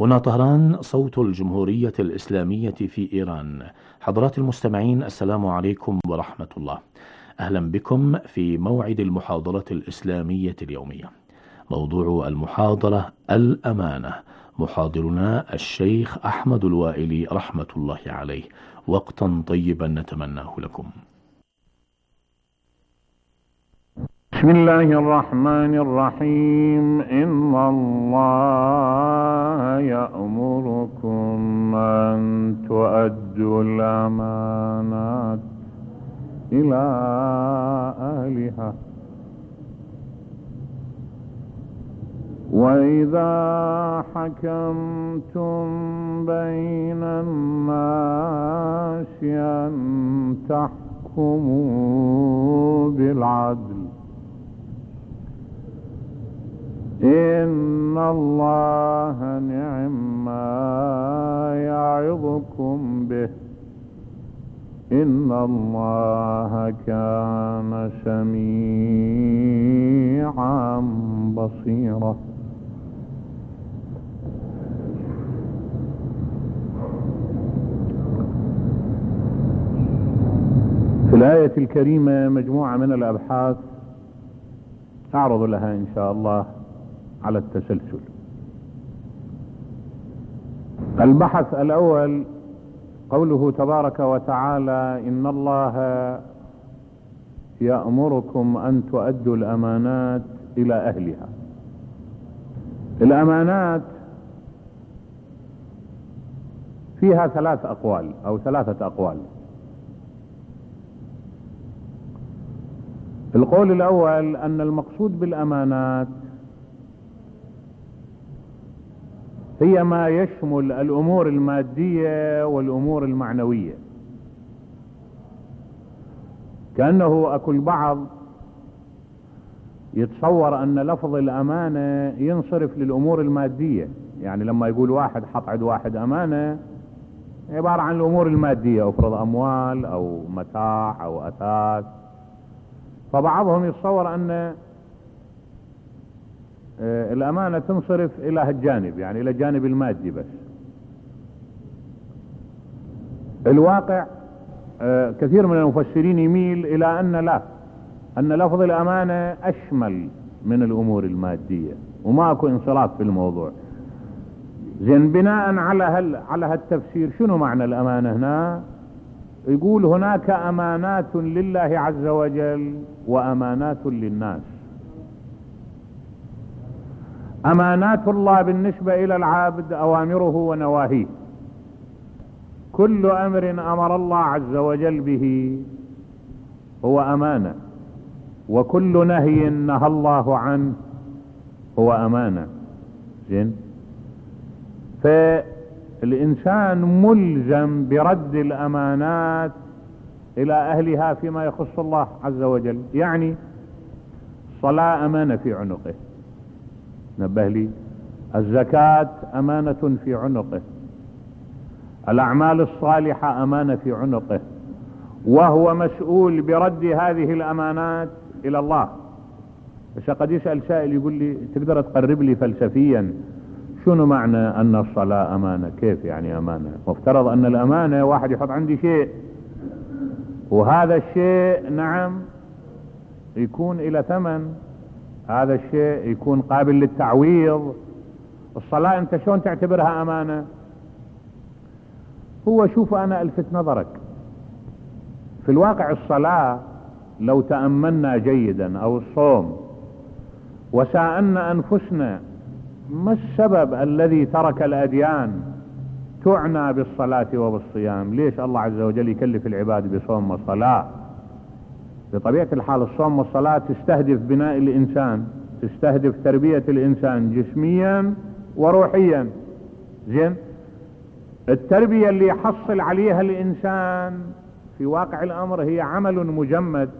هنا طهران، صوت الجمهورية الإسلامية في إيران. حضرات المستمعين، السلام عليكم ورحمة الله. أهلا بكم في موعد المحاضرة الإسلامية اليومية. موضوع المحاضرة الأمانة. محاضرنا الشيخ أحمد الوائلي رحمة الله عليه. وقتا طيبا نتمناه لكم. بسم الله الرحمن الرحيم. إن الله يأمركم أن تؤدوا الأمانات إلى أهلها وإذا حكمتم بين الناس أن تحكموا بالعدل إن الله نعم ما يعظكم به إن الله كان سميعا بصيرا. في الآية الكريمة مجموعة من الأبحاث أعرض لها إن شاء الله على التسلسل. البحث الأول قوله تبارك وتعالى: إن الله يأمركم أن تؤدوا الأمانات إلى أهلها. الأمانات فيها ثلاثة أقوال. القول الأول أن المقصود بالأمانات هي ما يشمل الأمور المادية والأمور المعنوية. كأنه أكل بعض يتصور أن لفظ الأمانة ينصرف للأمور المادية، يعني لما يقول واحد حط عند واحد أمانة عبارة عن الأمور المادية، أفرض أموال أو متاع أو أثاث. فبعضهم يتصور أن الأمانة تنصرف إلى هالجانب، يعني إلى الجانب المادي بس. الواقع كثير من المفسرين يميل إلى أن لا، أن لفظ الأمانة أشمل من الأمور المادية وماكو انصراف في الموضوع. زين، بناء على هالتفسير شنو معنى الأمانة هنا؟ يقول هناك أمانات لله عز وجل وأمانات للناس. أمانات الله بالنسبة إلى العابد أوامره ونواهيه. كل أمر أمر الله عز وجل به هو أمانة، وكل نهي نهى الله عنه هو أمانة. زين، فالإنسان ملزم برد الأمانات إلى أهلها فيما يخص الله عز وجل. يعني الصلاة أمانة في عنقه، نبه لي، الزكاة أمانة في عنقه، الأعمال الصالحة أمانة في عنقه، وهو مسؤول برد هذه الأمانات إلى الله. بس قد يسأل سائل يقول لي: تقدر تقرب لي فلسفيا شنو معنى أن الصلاة أمانة؟ كيف يعني أمانة؟ مفترض أن الأمانة واحد يحط عندي شيء، وهذا الشيء نعم يكون إلى ثمن، هذا الشيء يكون قابل للتعويض. الصلاة أنت شلون تعتبرها أمانة؟ هو شوف، أنا ألفت نظرك، في الواقع الصلاة لو تأملنا جيدا، أو الصوم، وسألنا أنفسنا ما السبب الذي ترك الأديان تعنى بالصلاة وبالصيام؟ ليش الله عز وجل يكلف العباد بصوم وصلاة؟ بطبيعة الحال الصوم والصلاة تستهدف بناء الإنسان، تستهدف تربية الإنسان جسميا وروحيا. زين، التربية اللي يحصل عليها الإنسان في واقع الأمر هي عمل مجمد.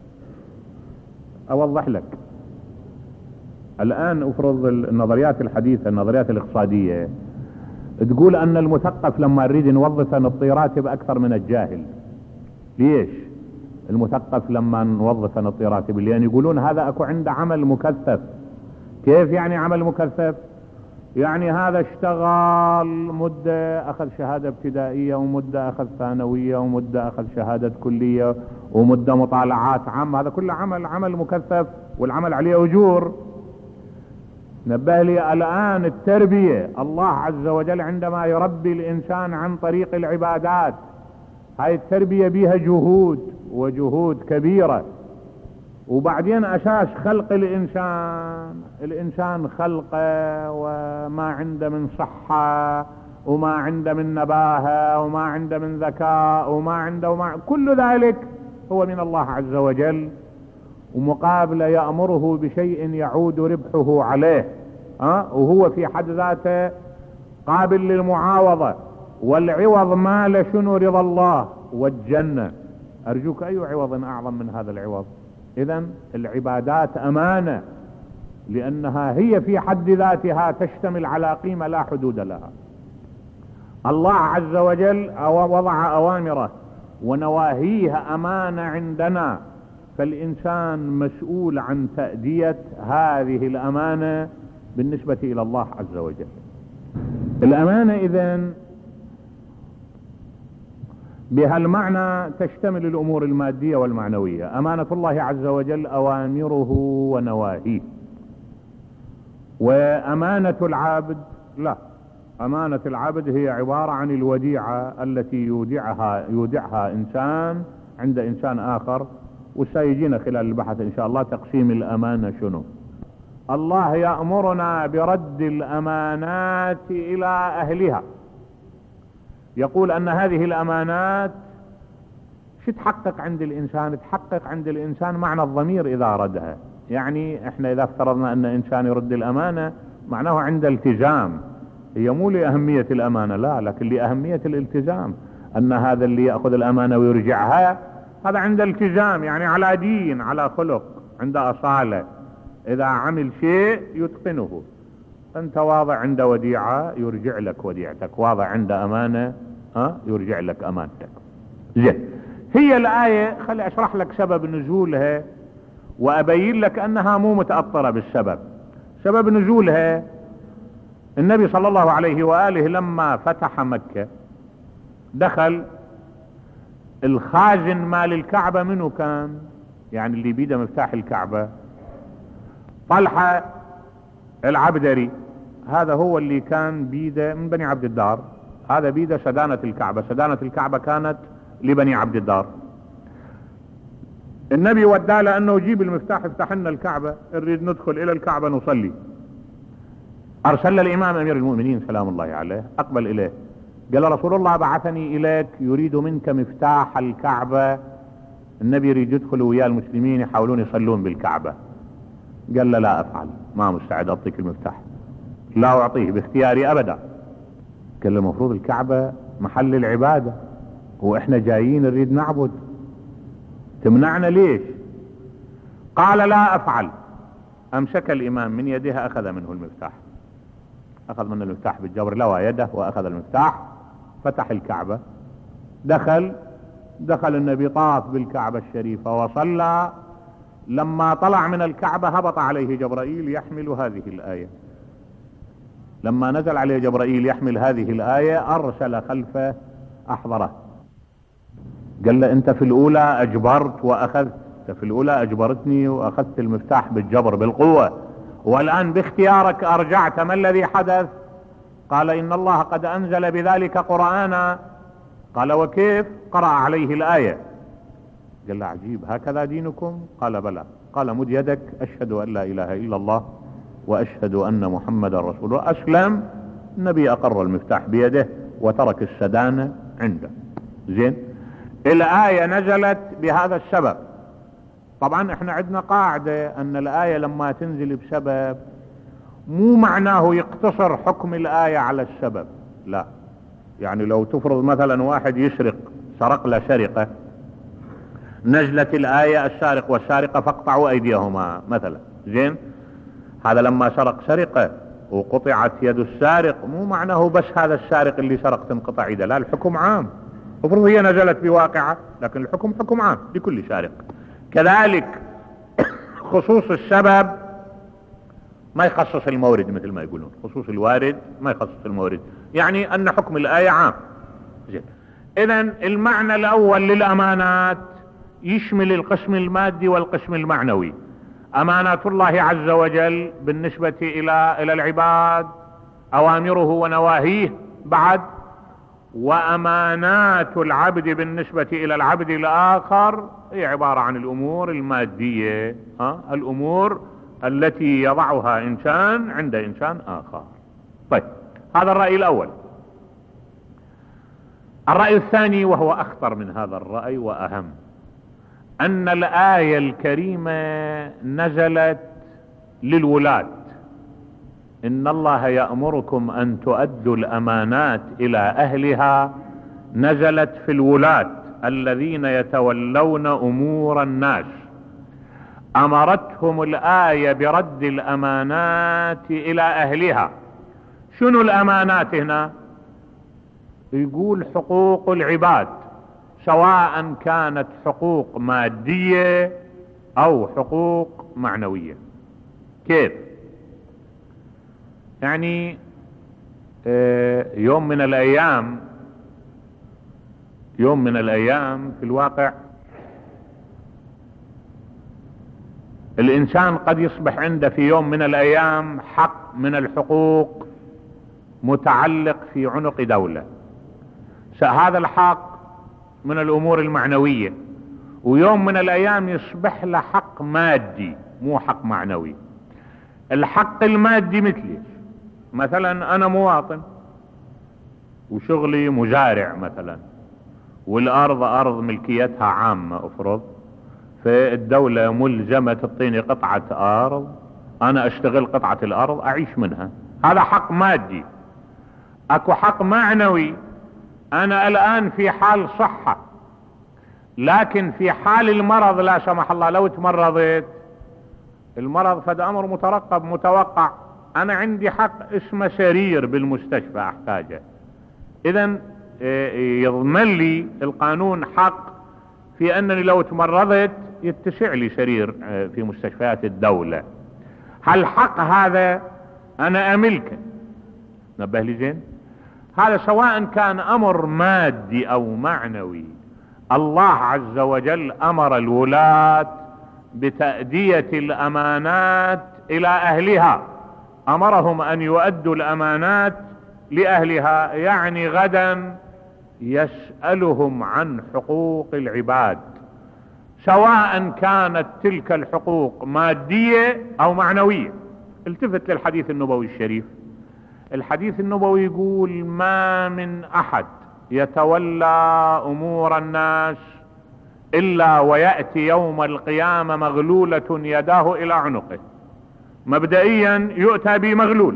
أوضح لك الآن، أفرض النظريات الحديثة، النظريات الاقتصادية تقول أن المثقف لما نريد نوظفه نعطي راتب أكثر من الجاهل. ليش المثقف لما نوظفه نعطي راتب؟ لأن يقولون هذا أكو عنده عمل مكثف. كيف يعني عمل مكثف؟ يعني هذا اشتغل مدة أخذ شهادة ابتدائية، ومدة أخذ ثانوية، ومدة أخذ شهادة كلية، ومدة مطالعات عامة، هذا كله عمل مكثف، والعمل عليه أجور. نبه لي الآن التربية، الله عز وجل عندما يربي الإنسان عن طريق العبادات، هاي التربية بها جهود وجهود كبيرة. وبعدين أساس خلق الإنسان خلقه وما عنده من صحة، وما عنده من نباهة، وما عنده من ذكاء، كل ذلك هو من الله عز وجل، ومقابل يأمره بشيء يعود ربحه عليه، وهو في حد ذاته قابل للمعاوضة. والعوض ما لشنو؟ رضا الله والجنة. أرجوك أي عوض أعظم من هذا العوض؟ إذن العبادات أمانة، لأنها هي في حد ذاتها تشتمل على قيمة لا حدود لها. الله عز وجل وضع أوامره ونواهيه أمانة عندنا، فالإنسان مسؤول عن تأدية هذه الأمانة بالنسبة إلى الله عز وجل. الأمانة إذن بهالمعنى تشتمل الأمور المادية والمعنوية. أمانة الله عز وجل أوامره ونواهيه. وأمانة العابد لا، أمانة العبد هي عبارة عن الوديعة التي يودعها إنسان عند إنسان آخر، وسيجينا خلال البحث إن شاء الله تقسيم الأمانة شنو. الله يأمرنا برد الأمانات إلى أهلها، يقول أن هذه الأمانات شو تحقق عند الإنسان؟ تحقق عند الإنسان معنى الضمير إذا ردها. يعني إحنا إذا افترضنا أن إنسان يرد الأمانة معناه عند التزام، هي مو لأهمية الأمانة لا، لكن لأهمية الالتزام، أن هذا اللي يأخذ الأمانة ويرجعها هذا عند التزام، يعني على دين، على خلق، عند أصالة، إذا عمل شيء يتقنه. أنت واضع عند وديعة يرجع لك وديعتك، واضع عند أمانة يرجع لك أمانتك. زين، هي الآية خلي أشرح لك سبب نزولها وأبين لك أنها مو متأطرة بالسبب. سبب نزولها النبي صلى الله عليه وآله لما فتح مكة دخل الخازن مال الكعبة، منه كان؟ يعني اللي بيده مفتاح الكعبة طلحة العبدري، هذا هو اللي كان بيده من بني عبد الدار، هذا بيده سدانة الكعبة. سدانة الكعبة كانت لبني عبد الدار. النبي وداه لأنه جيب المفتاح افتح لنا الكعبة، نريد ندخل إلى الكعبة نصلي. أرسل الإمام أمير المؤمنين سلام الله عليه، أقبل إليه قال رسول الله بعثني إليك يريد منك مفتاح الكعبة، النبي يريد يدخل ويا المسلمين يحاولون يصلون بالكعبة. قال له لا أفعل، ما مستعد أعطيك المفتاح، لا أعطيه باختياري أبدا. قال له المفروض الكعبة محل العبادة، وإحنا جايين نريد نعبد، تمنعنا ليش؟ قال لا أفعل. أمسك الإمام من يده أخذ منه المفتاح، أخذ منه المفتاح بالجبر، لوى يده وأخذ المفتاح، فتح الكعبة، دخل النبي، طاف بالكعبة الشريفة وصلى. لما طلع من الكعبة هبط عليه جبرائيل يحمل هذه الآية. لما نزل عليه جبرائيل يحمل هذه الآية أرسل خلفه أحضره، قال له أنت في الأولى أجبرت وأخذت، في الأولى أجبرتني وأخذت المفتاح بالجبر بالقوة، والآن باختيارك أرجعت، ما الذي حدث؟ قال إن الله قد أنزل بذلك قرآنا. قال وكيف؟ قرأ عليه الآية. قال له عجيب، هكذا دينكم؟ قال بلى. قال مد يدك، أشهد أن لا إله إلا الله وأشهد أن محمد رسول الله. أسلم النبي، أقر المفتاح بيده وترك السدانة عنده. زين، الآية نزلت بهذا السبب. طبعا احنا عندنا قاعدة أن الآية لما تنزل بسبب مو معناه يقتصر حكم الآية على السبب، لا. يعني لو تفرض مثلا واحد يسرق، سرق له سرقة، نزلت الآية السارق والسارقة فاقطعوا أيديهما مثلا، زين، هذا لما سرق سرقة وقطعت يد السارق مو معناه بس هذا السارق اللي سرق تنقطع يده، لا، الحكم عام. المفروض هي نزلت بواقعة، لكن الحكم حكم عام لكل سارق. كذلك خصوص السبب ما يخصص المورد مثل ما يقولون، خصوص الوارد ما يخصص المورد، يعني أن حكم الآية عام. إذن المعنى الأول للأمانات يشمل القسم المادي والقسم المعنوي. أمانات الله عز وجل بالنسبة إلى العباد، أوامره ونواهيه بعد، وأمانات العبد بالنسبة إلى العبد الآخر هي عبارة عن الأمور المادية، الأمور التي يضعها إنسان عند إنسان آخر. طيب، هذا الرأي الأول. الرأي الثاني وهو أخطر من هذا الرأي وأهم، أن الآية الكريمة نزلت للولاة. إن الله يأمركم أن تؤدوا الأمانات إلى أهلها، نزلت في الولاة الذين يتولون أمور الناس. أمرتهم الآية برد الأمانات إلى أهلها. شنو الأمانات هنا؟ يقول حقوق العباد، سواء كانت حقوق مادية أو حقوق معنوية. كيف؟ يعني يوم من الأيام في الواقع الإنسان قد يصبح عنده في يوم من الأيام حق من الحقوق متعلق في عنق دولة. هذا الحق من الأمور المعنوية، ويوم من الأيام يصبح له حق مادي مو حق معنوي. الحق المادي مثلا أنا مواطن وشغلي مزارع مثلا، والأرض أرض ملكيتها عامة أفرض، فالدولة ملزمة تعطيني قطعة أرض، أنا أشتغل قطعة الأرض أعيش منها، هذا حق مادي. أكو حق معنوي، أنا الآن في حال صحة، لكن في حال المرض لا سمح الله لو تمرضت، المرض فده أمر مترقب متوقع، أنا عندي حق اسمه سرير بالمستشفى أحتاجه. إذن يضمن لي القانون حق في أنني لو تمرضت يتسع لي سرير في مستشفيات الدولة. هالحق هذا أنا أملكه، نبه لي زين، هذا سواء كان أمر مادي أو معنوي. الله عز وجل أمر الولاة بتأدية الأمانات إلى أهلها، أمرهم أن يؤدوا الأمانات لأهلها، يعني غدا يسألهم عن حقوق العباد، سواء كانت تلك الحقوق مادية أو معنوية. التفت للحديث النبوي الشريف. الحديث النبوي يقول: ما من أحد يتولى أمور الناس إلا ويأتي يوم القيامة مغلولة يداه إلى عنقه. مبدئيا يؤتى بمغلول،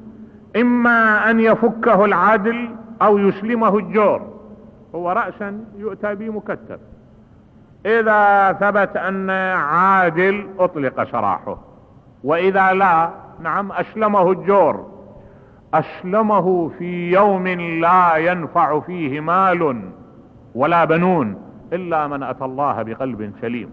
إما أن يفكه العدل أو يسلمه الجور، هو رأسا يؤتى بمكتف. إذا ثبت أن عادل أطلق سراحه، وإذا لا، نعم، أسلمه الجور، أسلمه في يوم لا ينفع فيه مال ولا بنون إلا من أتى الله بقلب سليم.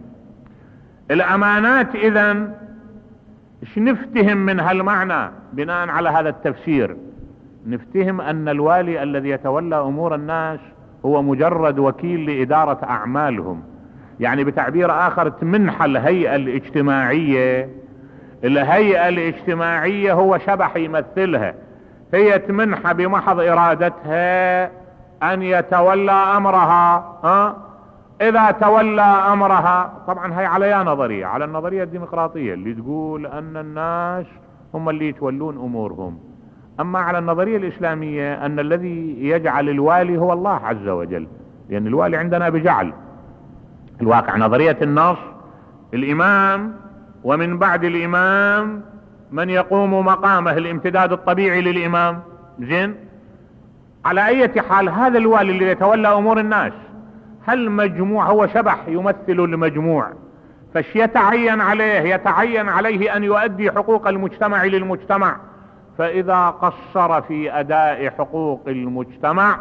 الأمانات إذن ايش نفتهم من هالمعنى بناء على هذا التفسير؟ نفتهم أن الوالي الذي يتولى أمور الناس هو مجرد وكيل لإدارة أعمالهم، يعني بتعبير آخر تمنح الهيئة الاجتماعية. الهيئة الاجتماعية هو شبح يمثلها، هي تمنح بمحض إرادتها أن يتولى أمرها. إذا تولى أمرها، طبعا هي على نظرية، على النظرية الديمقراطية اللي تقول أن الناس هم اللي يتولون أمورهم. أما على النظرية الإسلامية أن الذي يجعل الوالي هو الله عز وجل، لأن الوالي عندنا بجعل الواقع نظرية النص الإمام، ومن بعد الإمام من يقوم مقامه، الامتداد الطبيعي للإمام. زين، على أي حال هذا الوالي اللي يتولى أمور الناس، هل مجموع هو شبح يمثل المجموع، فش يتعين عليه أن يؤدي حقوق المجتمع للمجتمع. فإذا قصر في أداء حقوق المجتمع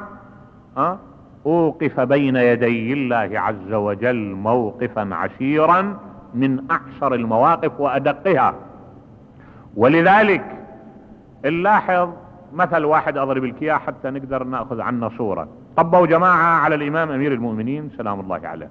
أوقف بين يدي الله عز وجل موقفا عسيرا من أعسر المواقف وأدقها. ولذلك نلاحظ مثل واحد اضرب لك اياه حتى نقدر ناخذ عنه صورة. طبوا جماعة على الامام امير المؤمنين سلام الله عليه،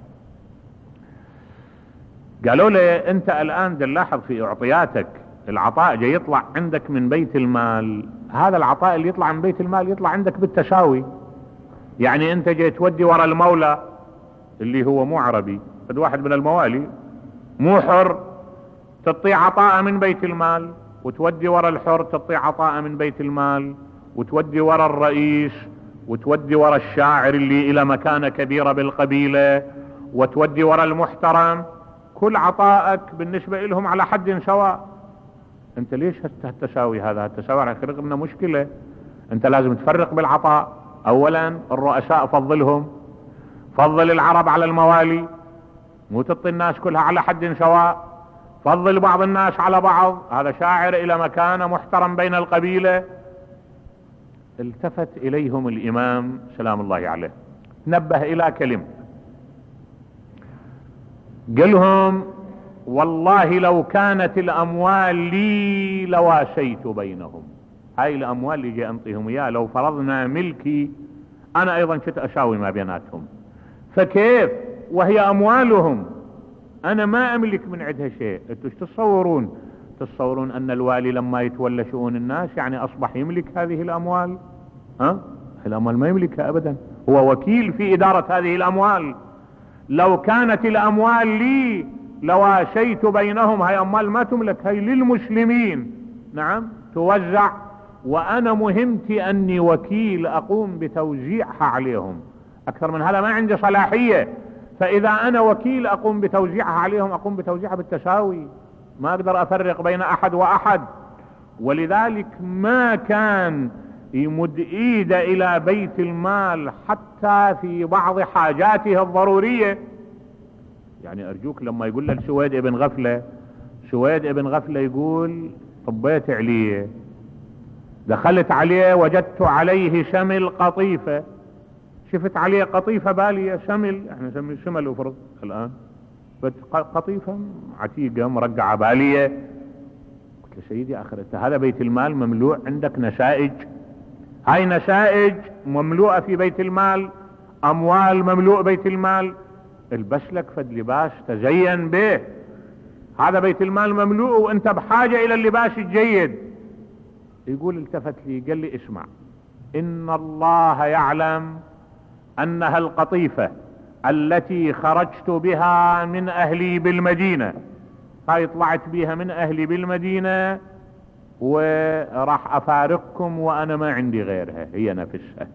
قالوا له انت الان نلاحظ في اعطياتك العطاء جاي يطلع عندك من بيت المال، هذا العطاء اللي يطلع من بيت المال يطلع عندك بالتساوي، يعني انت جاي تودي ورا المولى اللي هو مو عربي، قد واحد من الموالي مو حر تعطيه عطاء من بيت المال، وتودي ورا الحر تعطيه عطاء من بيت المال، وتودي ورا الرئيس، وتودي ورا الشاعر اللي الى مكانة كبيرة بالقبيلة، وتودي ورا المحترم، كل عطائك بالنسبة لهم على حد سواء. انت ليش هالتساوي هذا؟ التساوي على خلق لنا مشكلة. انت لازم تفرق بالعطاء. اولا الرؤساء فضلهم، فضل العرب على الموالي، مو تعطي الناس كلها على حد سواء، فضل بعض الناس على بعض، هذا شاعر الى مكانة محترم بين القبيلة. التفت اليهم الامام سلام الله عليه، نبه الى كلمة، قالهم والله لو كانت الاموال لي لواسيت بينهم. هاي الاموال اللي جاي انطيهم اياها لو فرضنا ملكي انا ايضا كنت اساوي ما بيناتهم، فكيف وهي اموالهم انا ما املك من عندها شيء. انتوا ايش تتصورون ان الوالي لما يتولى شؤون الناس يعني اصبح يملك هذه الاموال؟ الاموال ما يملكها ابدا، هو وكيل في ادارة هذه الاموال. لو كانت الاموال لي لواشيت بينهم، هاي اموال ما تملك، هاي للمسلمين، نعم توزع، وانا مهمتي اني وكيل اقوم بتوزيعها عليهم، اكثر من هذا ما عندي صلاحية. فاذا انا وكيل اقوم بتوزيعها عليهم اقوم بتوزيعها بالتساوي، ما اقدر افرق بين احد واحد. ولذلك ما كان يمد ايده الى بيت المال حتى في بعض حاجاته الضرورية. يعني ارجوك لما يقول لك سويد ابن غفلة يقول طبيت عليه، دخلت عليه وجدت عليه شمل قطيفة، شفت عليه قطيفة بالية شمل، احنا نسميه شمل وفرض الان، قطيفة عتيقة مرقعة بالية. قلت له سيدي اخر انت هذا بيت المال مملوء عندك نسائج، هاي نسائج مملوءة في بيت المال، اموال مملوء بيت المال، البس لك فد لباس تزين به، هذا بيت المال مملوء وانت بحاجة الى اللباس الجيد. يقول التفت لي قال لي اسمع، ان الله يعلم انها القطيفة التي خرجت بها من اهلي بالمدينة، هاي طلعت بها من اهلي بالمدينة وراح افارقكم وانا ما عندي غيرها هي نفسها.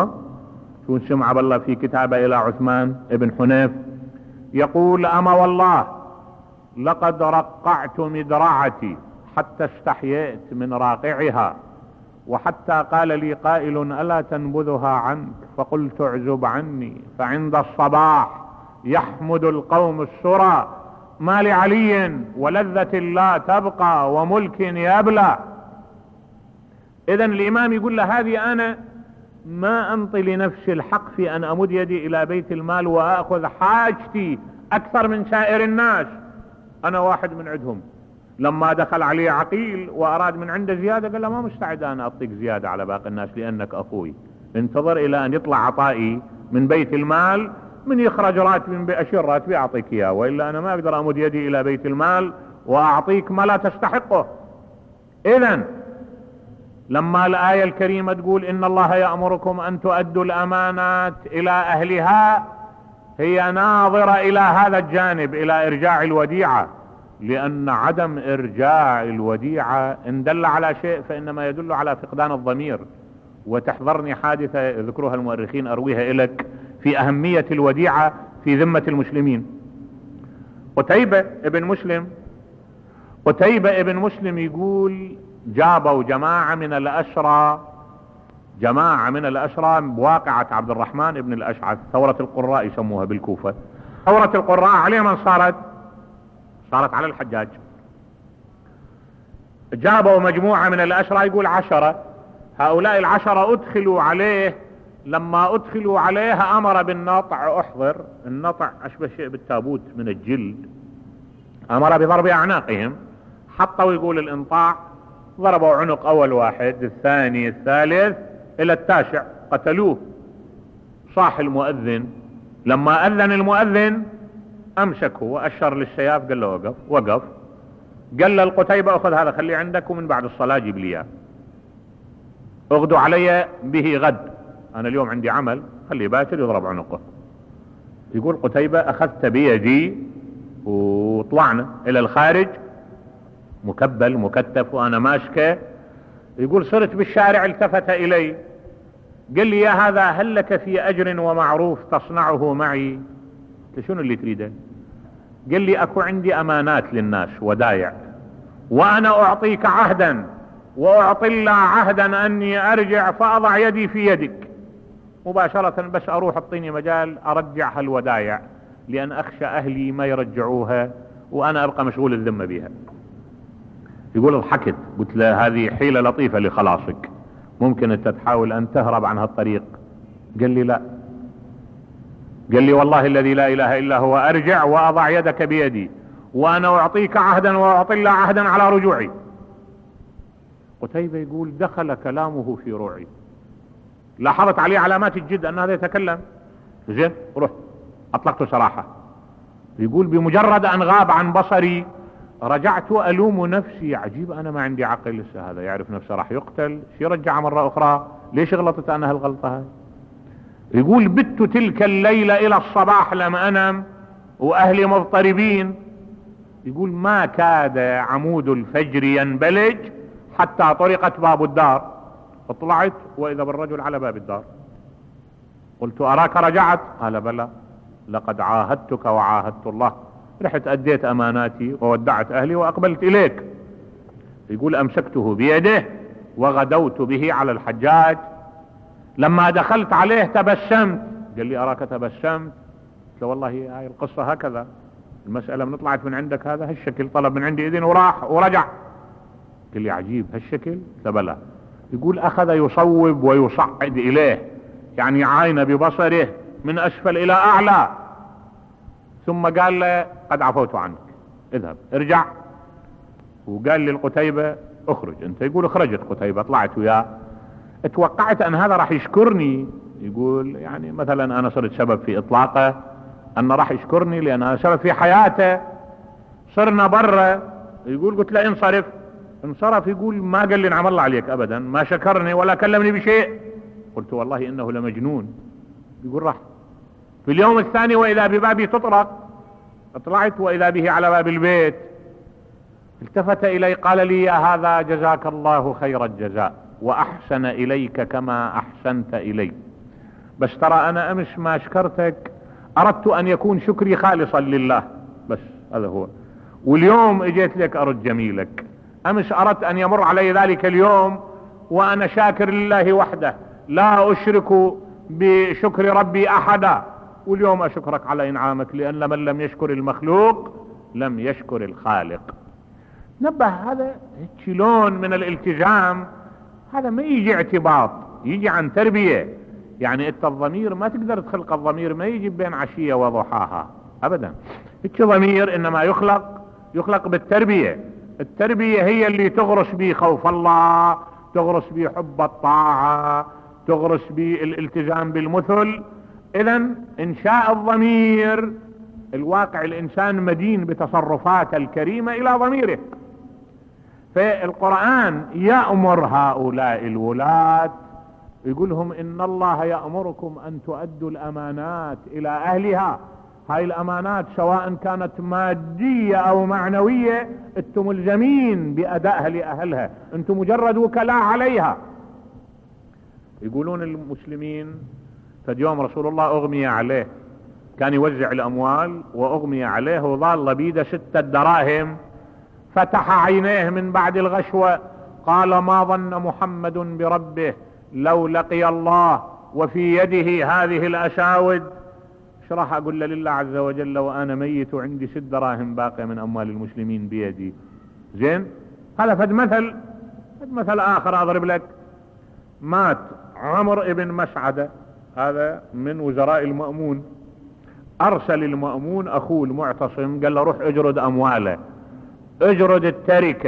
شو سمع بالله في كتابه الى عثمان ابن حنيف يقول اما والله لقد رقعت مدرعتي حتى استحييت من راقعها، وحتى قال لي قائل الا تنبذها عنك فقلت اعزب عني، فعند الصباح يحمد القوم السرى ما لعلي ولذة لا تبقى وملك يبلى. اذا الامام يقول له هذه انا ما انطي لنفسي الحق في ان امد يدي الى بيت المال واخذ حاجتي اكثر من سائر الناس، انا واحد من عندهم. لما دخل عليه عقيل واراد من عنده زيادة قال له ما مستعد انا اعطيك زيادة على باقي الناس لانك اخوي، انتظر الى ان يطلع عطائي من بيت المال، من يخرج راتبي من اشير راتبي اعطيك اياه، والا انا ما اقدر امد يدي الى بيت المال واعطيك ما لا تستحقه. اذا لما الآية الكريمة تقول ان الله يأمركم ان تؤدوا الامانات الى اهلها، هي ناظرة الى هذا الجانب، الى ارجاع الوديعة، لان عدم ارجاع الوديعة ان دل على شيء فانما يدل على فقدان الضمير. وتحضرني حادثة ذكرها المؤرخين ارويها لك في اهمية الوديعة في ذمة المسلمين. قتيبة ابن مسلم يقول جابوا جماعة من الأسرى بواقعة عبد الرحمن ابن الأشعث، ثورة القراء يسموها بالكوفة. ثورة القراء عليه من صارت على الحجاج. جابوا مجموعة من الأسرى يقول 10، هؤلاء 10 أدخلوا عليه، لما أدخلوا عليه أمر بالنطع. احضر النطع أشبه شيء بالتابوت من الجلد، أمر بضرب أعناقهم، حطوا يقول الإنطاع ضربوا عنق اول واحد، الثاني، الثالث، الى التاسع قتلوه. صاح المؤذن، لما اذن المؤذن امسكه واشر للسياف، قال له وقف. وقف. قال له القتيبة اخذ هذا خليه عندك، ومن بعد الصلاة جيب لي اياه، اغدوا علي به غد، انا اليوم عندي عمل، خليه باكر يضرب عنقه. يقول قتيبة اخذت بيدي وطلعنا الى الخارج، مكبل مكتف وانا ماسكه. يقول صرت بالشارع، التفت الي قال لي يا هذا هل لك في اجر ومعروف تصنعه معي؟ شنو اللي تريده؟ قال لي اكو عندي امانات للناس ودايع، وانا اعطيك عهدا واعطي الله عهدا اني ارجع فاضع يدي في يدك مباشرة، بس اروح اعطيني مجال ارجع هالودايع، لان اخشى اهلي ما يرجعوها وانا ابقى مشغول الذمة بها. يقول ضحكت، قلت له هذه حيلة لطيفة لخلاصك، ممكن انت تحاول ان تهرب عن هالطريق. قال لي لا، قال لي والله الذي لا اله الا هو ارجع واضع يدك بيدي، وانا اعطيك عهدا واعطي الله عهدا على رجوعي. قتيبة يقول دخل كلامه في روعي، لاحظت عليه علامات الجد ان هذا يتكلم زين، رحت اطلقته صراحة. يقول بمجرد ان غاب عن بصري رجعت الوم نفسي، عجيب انا ما عندي عقل لسه، هذا يعرف نفسه راح يقتل، شي رجع مرة اخرى، ليش غلطت انا هالغلطة هاي؟ يقول بت تلك الليلة الى الصباح لم انم واهلي مضطربين. يقول ما كاد عمود الفجر ينبلج حتى طرقت باب الدار، فطلعت واذا بالرجل على باب الدار. قلت اراك رجعت؟ قال بلى، لقد عاهدتك وعاهدت الله، رحت اديت اماناتي وودعت اهلي واقبلت اليك. يقول امسكته بيده وغدوت به على الحجاج، لما دخلت عليه تبسمت، قال لي اراك تبسمت؟ قلت له والله هاي القصة هكذا، المسألة من طلعت من عندك هذا هالشكل، طلب من عندي اذن وراح ورجع. قال لي عجيب هالشكل؟ قلت بلى. يقول اخذ يصوب ويصعد اليه، يعني عاين ببصره من اسفل الى اعلى، ثم قال له قد عفوت عنك، اذهب ارجع. وقال للقتيبة اخرج انت. يقول اخرجت قتيبة، طلعت وياه، اتوقعت ان هذا راح يشكرني، يقول يعني مثلا انا صرت سبب في اطلاقه، ان راح يشكرني لان انا سبب في حياته. صرنا برا، يقول قلت له انصرف، انصرف. يقول ما قال لي نعم الله عليك ابدا، ما شكرني ولا كلمني بشيء. قلت والله انه لمجنون. يقول راح. في اليوم الثاني واذا ببابي تطرق، طلعت واذا به على باب البيت، التفت الي قال لي يا هذا جزاك الله خير الجزاء واحسن اليك كما احسنت الي، بس ترى انا امس ما شكرتك، اردت ان يكون شكري خالصا لله، بس هذا هو، واليوم اجيت لك ارد جميلك. امس اردت ان يمر علي ذلك اليوم وانا شاكر لله وحده، لا اشرك بشكر ربي احدا، واليوم اشكرك على انعامك، لان من لم يشكر المخلوق لم يشكر الخالق. نبه هذا لون من الالتزام، هذا ما يجي اعتباط، يجي عن تربية. يعني انت الضمير ما تقدر تخلق الضمير، ما يجي بين عشية وضحاها ابدا، هيك ضمير انما يخلق بالتربية. التربية هي اللي تغرس بيه خوف الله، تغرس بيه حب الطاعة، تغرس بيه الالتزام بالمثل. اذا انشاء الضمير، الواقع الانسان مدين بتصرفات الكريمة الى ضميره. فالقرآن يأمر هؤلاء الولاة، يقولهم ان الله يأمركم ان تؤدوا الامانات الى اهلها. هاي الامانات سواء كانت مادية او معنوية، انتم ملزمين بادائها لاهلها، انتم مجرد وكلاء عليها. يقولون المسلمين فاليوم رسول الله اغمي عليه، كان يوزع الاموال واغمي عليه وظل بيده 6 دراهم، فتح عينيه من بعد الغشوة، قال ما ظن محمد بربه لو لقي الله وفي يده هذه الأساود. ايش راح اقول لله عز وجل وانا ميت وعندي 6 دراهم باقية من اموال المسلمين بيدي؟ زين، هذا فد مثل اخر اضرب لك. مات عمرو ابن مسعدة، هذا من وزراء المأمون، ارسل المأمون اخوه المعتصم، قال له روح اجرد امواله، اجرد التركة،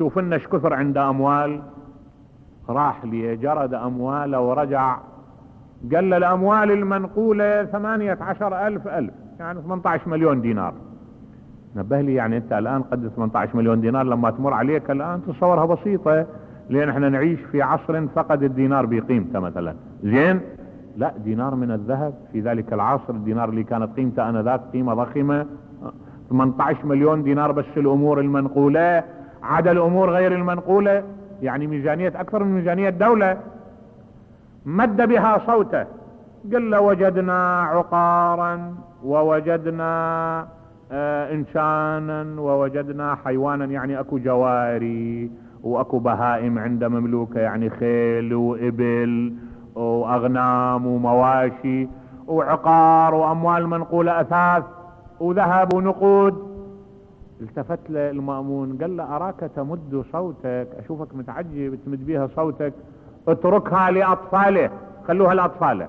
شوف لنا ايش كثر عنده اموال، راح لي جرد امواله ورجع قال له الاموال المنقولة 18,000 يعني 18 مليون دينار. نبه لي يعني انت الان قد 18 مليون دينار لما تمر عليك الان تصورها بسيطة، لان احنا نعيش في عصر فقد الدينار بقيمته مثلا. زين، لا، دينار من الذهب في ذلك العصر، الدينار اللي كانت قيمته انذاك قيمة ضخمة. 18 مليون دينار بس الامور المنقولة، عدا الامور غير المنقولة يعني ميزانية اكثر من ميزانية دولة. مد بها صوته قال له وجدنا عقارا ووجدنا انسانا ووجدنا حيوانا، يعني اكو جواري واكو بهائم عند مملوكة، يعني خيل وابل واغنام ومواشي وعقار واموال منقولة اثاث وذهب ونقود. التفت له المأمون قال له اراك تمد صوتك، اشوفك متعجب تمد بيها صوتك، اتركها لاطفاله، خلوها لاطفاله.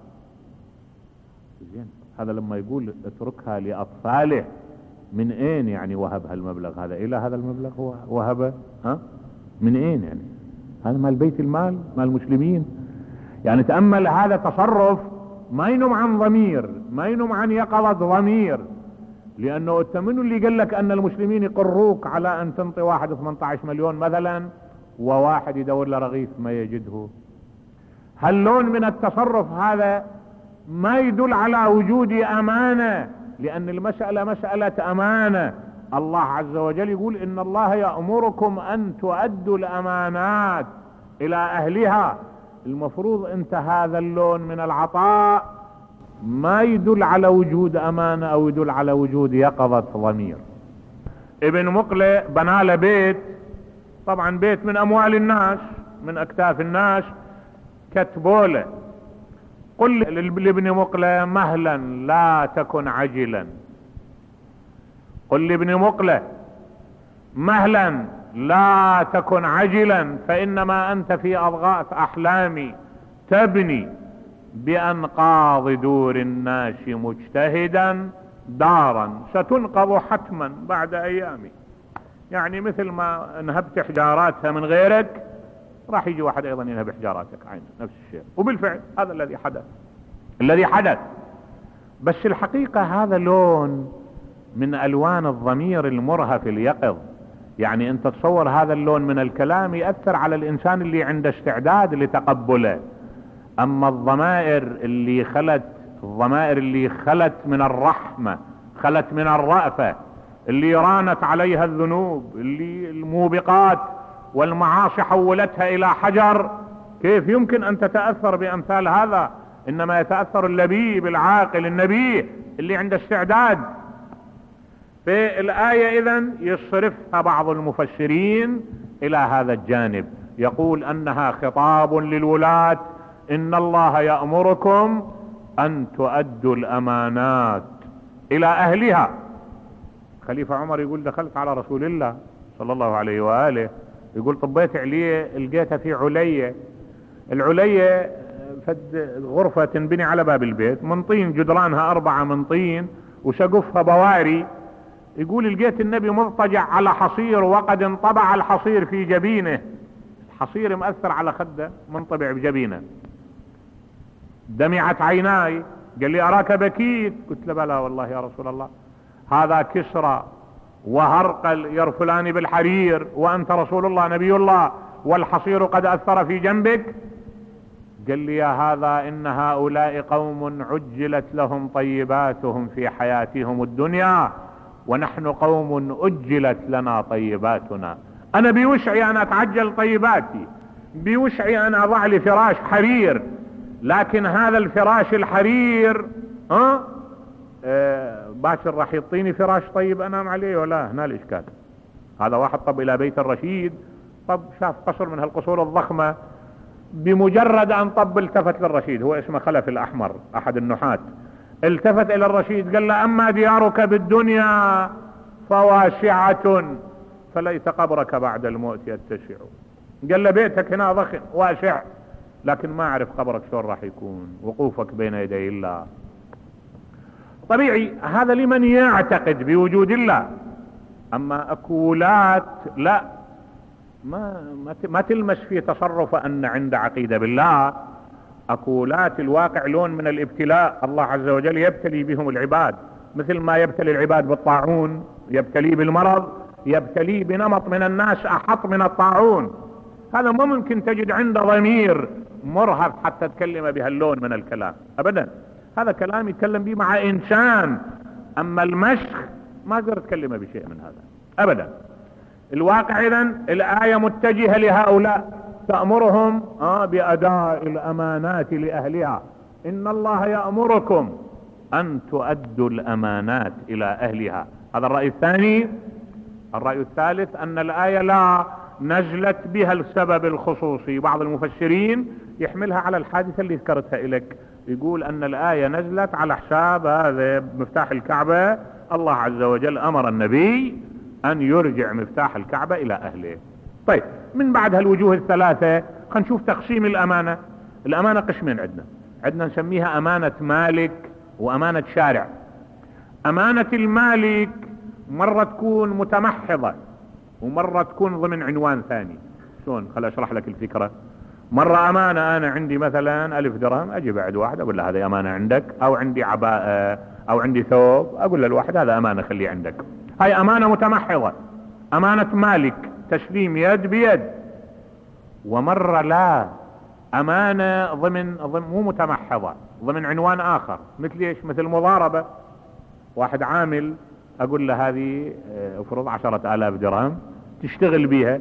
زين، هذا لما يقول اتركها لاطفاله من اين يعني وهب هالمبلغ هذا؟ الى هذا المبلغ هو وهبه؟ من اين يعني؟ هذا مال بيت المال، مال المسلمين. يعني تأمل هذا تصرف ما ينم عن ضمير، ما ينم عن يقظة ضمير، لانه انت منو اللي قال لك ان المسلمين يقروك على ان تنطي واحد 18 مليون مثلا وواحد يدور له رغيف ما يجده؟ هاللون من التصرف هذا ما يدل على وجود امانة، لان المسألة مسألة امانة. الله عز وجل يقول ان الله يأمركم ان تؤدوا الامانات الى اهلها. المفروض انت هذا اللون من العطاء ما يدل على وجود امانة او يدل على وجود يقظة ضمير. ابن مقلة بنى له بيت، طبعا بيت من اموال الناس، من اكتاف الناس، كتبوله قل لابن مقلة مهلا لا تكن عجلا، قل لابن مقلة مهلا لا تكن عجلا، فانما انت في اضغاث احلامي تبني بانقاض دور الناس مجتهدا دارا ستنقض حتما بعد ايام. يعني مثل ما نهبت حجاراتها من غيرك راح يجي واحد ايضا ينهب حجاراتك عين نفس الشيء. وبالفعل هذا الذي حدث. بس الحقيقة هذا لون من الوان الضمير المرهف اليقظ. يعني انت تصور هذا اللون من الكلام يأثر على الانسان اللي عنده استعداد لتقبله. اما الضمائر اللي خلت من الرحمة، خلت من الرأفة، اللي رانت عليها الذنوب، اللي الموبقات والمعاصي حولتها الى حجر، كيف يمكن ان تتأثر بامثال هذا؟ انما يتأثر اللبيب العاقل النبيه اللي عنده استعداد. في الآية اذن يصرفها بعض المفسرين الى هذا الجانب، يقول انها خطاب للولاة، ان الله يأمركم ان تؤدوا الامانات الى اهلها. خليفة عمر يقول دخلت على رسول الله صلى الله عليه وآله، يقول طبيت عليه لقيتها في علية. العلية فد غرفة تنبني على باب البيت من طين، جدرانها 4 من طين وسقفها بواري. يقول لقيت النبي مضطجع على حصير وقد انطبع الحصير في جبينه، الحصير مأثر على خده منطبع بجبينه. دمعت عيناي، قال لي اراك بكيت، قلت له بلى والله يا رسول الله، هذا كسرى وهرقل يرفلان بالحرير وانت رسول الله نبي الله والحصير قد اثر في جنبك. قال لي يا هذا ان هؤلاء قوم عجلت لهم طيباتهم في حياتهم الدنيا ونحن قوم اجلت لنا طيباتنا. انا بوسعي ان اتعجل طيباتي، بوسعي ان اضع لي فراش حرير، لكن هذا الفراش الحرير باكر راح يعطيني فراش طيب انام عليه ولا؟ هنا الاشكال. هذا واحد طب الى بيت الرشيد، طب شاف قصر من هالقصور الضخمة، بمجرد ان طب التفت للرشيد، هو اسمه خلف الاحمر احد النحاة، التفت الى الرشيد قال له اما ديارك بالدنيا فواسعة فليت قبرك بعد الموت يتسع. قال له بيتك هنا ضخم واسع، لكن ما اعرف قبرك شلون راح يكون، وقوفك بين يدي الله. طبيعي هذا لمن يعتقد بوجود الله. اما اكو ولاة لا، ما تلمس في تصرف أن عند عقيدة بالله. أكولات الواقع لون من الابتلاء، الله عز وجل يبتلي بهم العباد، مثل ما يبتلي العباد بالطاعون، يبتلي بالمرض، يبتلي بنمط من الناس أحط من الطاعون. هذا ما ممكن تجد عنده ضمير مرهف حتى تكلم بهاللون من الكلام أبدا. هذا كلام يتكلم به مع إنسان، أما المشخ ما تقدر تكلم بشيء من هذا أبدا. الواقع إذن الآية متجهة لهؤلاء، تأمرهم بأداء الأمانات لأهلها. إن الله يأمركم أن تؤدوا الأمانات إلى أهلها. هذا الرأي الثاني. الرأي الثالث أن الآية لا نزلت بها السبب الخصوصي. بعض المفسرين يحملها على الحادثة اللي ذكرتها إليك، يقول أن الآية نزلت على حساب هذا مفتاح الكعبة. الله عز وجل أمر النبي أن يرجع مفتاح الكعبة إلى أهله. طيب، من بعد هالوجوه الثلاثة خلينا نشوف تقسيم الأمانة. الأمانة قسمين عندنا نسميها أمانة مالك وأمانة شارع. أمانة المالك مرة تكون متمحضة ومرة تكون ضمن عنوان ثاني. شلون؟ خل أشرح لك الفكرة. مرة أمانة أنا عندي مثلا 1000 درهم، أجي بعد واحد أقول له هذه أمانة عندك، أو عندي عباءة أو عندي ثوب، أقول للواحد هذا أمانة خليه عندك. هاي أمانة متمحضة، أمانة مالك، تسليم يد بيد. ومرة لا، أمانة ضمن مو متمحضة، ضمن عنوان آخر. مثل إيش؟ مثل مضاربة. واحد عامل أقول له هذه افرض 10,000 درهم تشتغل بيها،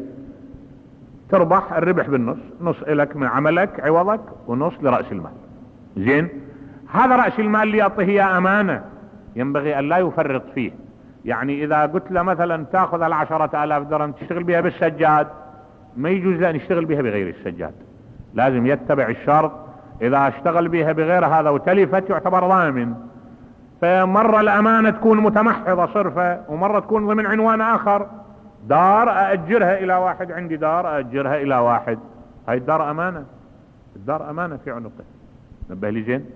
تربح الربح بالنص، نص إلك من عملك عوضك ونص لرأس المال. زين، هذا رأس المال اللي يعطيه هي أمانة، ينبغي أن لا يفرط فيه. يعني إذا قلت له مثلا تأخذ 10,000 درهم تشتغل بها بالسجاد، ما يجوز أن يشتغل بها بغير السجاد، لازم يتبع الشرط. إذا اشتغل بها بغير هذا وتلفت يعتبر ضامن. فمرة الأمانة تكون متمحضة صرفة، ومرة تكون ضمن عنوان آخر. دار أأجرها إلى واحد، عندي دار أأجرها إلى واحد، هاي الدار أمانة، الدار أمانة في عنقه. نبه لي زين.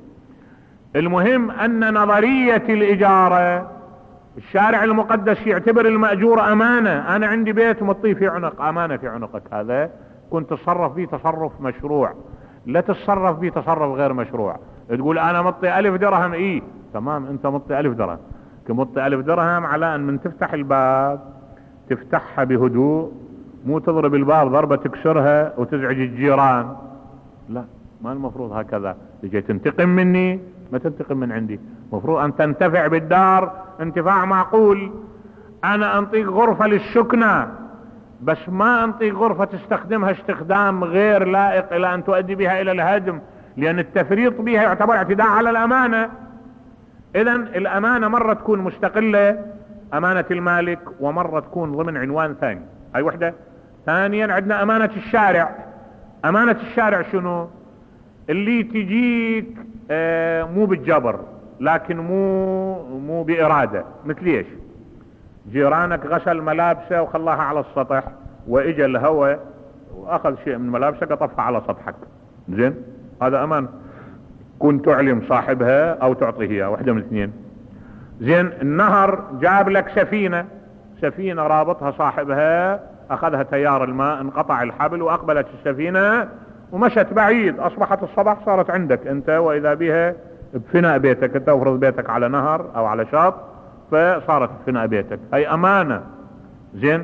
المهم أن نظرية الإجارة الشارع المقدس يعتبر المأجور أمانة. أنا عندي بيت مطيه في عنق، أمانة في عنقك، هذا كنت تتصرف به تصرف مشروع، لا تتصرف به تصرف غير مشروع. تقول أنا مطي 1000 درهم، إيه تمام، أنت مطي 1000 درهم، كمطي 1000 درهم على أن من تفتح الباب تفتحها بهدوء، مو تضرب الباب ضربة تكسرها وتزعج الجيران. لا، ما المفروض هكذا. تجي تنتقم مني، ما تنتقم من عندي، مفروض أن تنتفع بالدار انتفاع معقول. أنا أنطيك غرفة للسكنة، بس ما أنطيك غرفة تستخدمها استخدام غير لائق إلى أن تؤدي بها إلى الهدم، لأن التفريط بها يعتبر اعتداء على الأمانة. إذن الأمانة مرة تكون مستقلة، أمانة المالك، ومرة تكون ضمن عنوان ثاني. هاي وحدة. ثانيا عندنا أمانة الشارع. أمانة الشارع شنو؟ اللي تجيك مو بالجبر، لكن مو بإرادة. مثل ايش؟ جيرانك غسل ملابسه وخلاها على السطح، واجا الهواء واخذ شيء من ملابسه قطفها على سطحك. زين، هذا امان، كنت تعلم صاحبها او تعطيه اياه، واحدة من الاثنين. زين، النهر جاب لك سفينة رابطها صاحبها، اخذها تيار الماء، انقطع الحبل واقبلت السفينة ومشت بعيد، اصبحت الصباح صارت عندك انت، واذا بها بفناء بيتك. انت افرض بيتك على نهر او على شاط، فصارت بفناء بيتك، هي امانة. زين،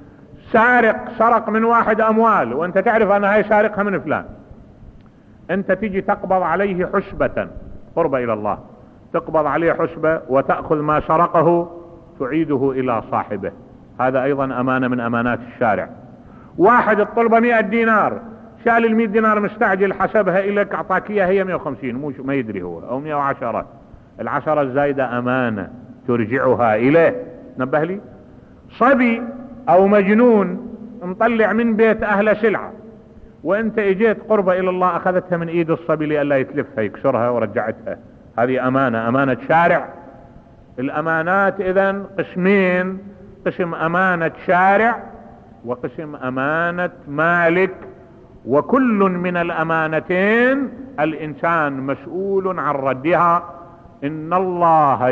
سرق من واحد اموال وانت تعرف ان هاي سارقها من فلان، انت تيجي تقبض عليه حسبة قربة الى الله، تقبض عليه حسبة وتأخذ ما سرقه تعيده الى صاحبه. هذا ايضا امانة من امانات الشارع. واحد الطلبة 100 دينار، شال 100 دينار مستعجل، حسبها إليك أعطاك إياها هي 150، ما يدري هو، أو 110، العشرة الزايدة أمانة ترجعها إليه. نبه لي. صبي أو مجنون مطلع من بيت أهل سلعة، وأنت إجيت قربة إلى الله أخذتها من إيد الصبي لألا يتلفها يكسرها ورجعتها، هذه أمانة، أمانة شارع. الأمانات إذن قسمين، قسم أمانة شارع وقسم أمانة مالك، وكل من الأمانتين الإنسان مسؤول عن ردها. إن الله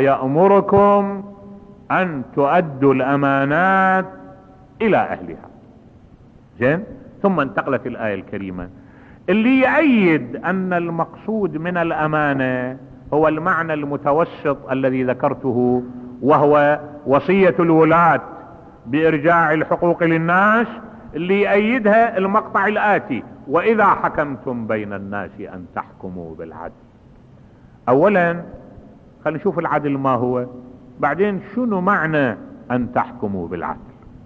يأمركم أن تؤدوا الأمانات إلى أهلها. زين. ثم انتقلت الآية الكريمة اللي يؤيد أن المقصود من الأمانة هو المعنى المتوسط الذي ذكرته، وهو وصية الولاة بإرجاع الحقوق للناس، اللي يؤيدها المقطع الآتي: وإذا حكمتم بين الناس أن تحكموا بالعدل. أولا خلينا نشوف العدل ما هو، بعدين شنو معنى أن تحكموا بالعدل.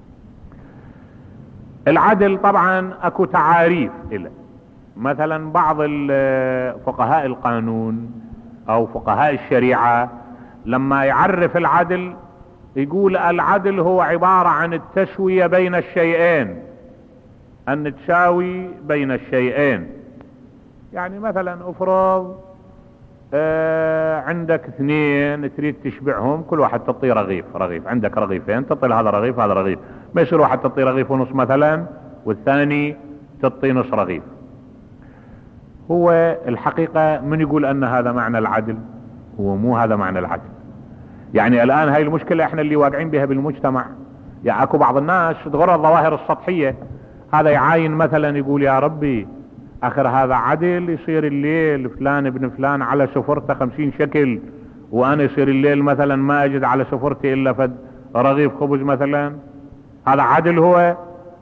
العدل طبعا اكو تعاريف له. مثلا بعض فقهاء القانون او فقهاء الشريعة لما يعرف العدل يقول العدل هو عبارة عن التسوية بين الشيئين، ان تساوي بين الشيئين. يعني مثلا افرض عندك اثنين تريد تشبعهم، كل واحد تعطيه رغيف، عندك رغيفين تعطي هذا رغيف هذا رغيف، ما يصير واحد تعطيه رغيف ونص مثلا والثاني تعطيه نص رغيف. هو الحقيقة من يقول ان هذا معنى العدل؟ هو مو هذا معنى العدل. يعني الان هاي المشكلة احنا اللي واقعين بها بالمجتمع. يعني اكو بعض الناس تغر الظواهر السطحية، هذا يعاين مثلا يقول يا ربي اخر هذا عدل، يصير الليل فلان ابن فلان على سفرته 50 شكل، وانا يصير الليل مثلا ما اجد على سفرتي الا فد رغيف خبز مثلا، هذا عدل؟ هو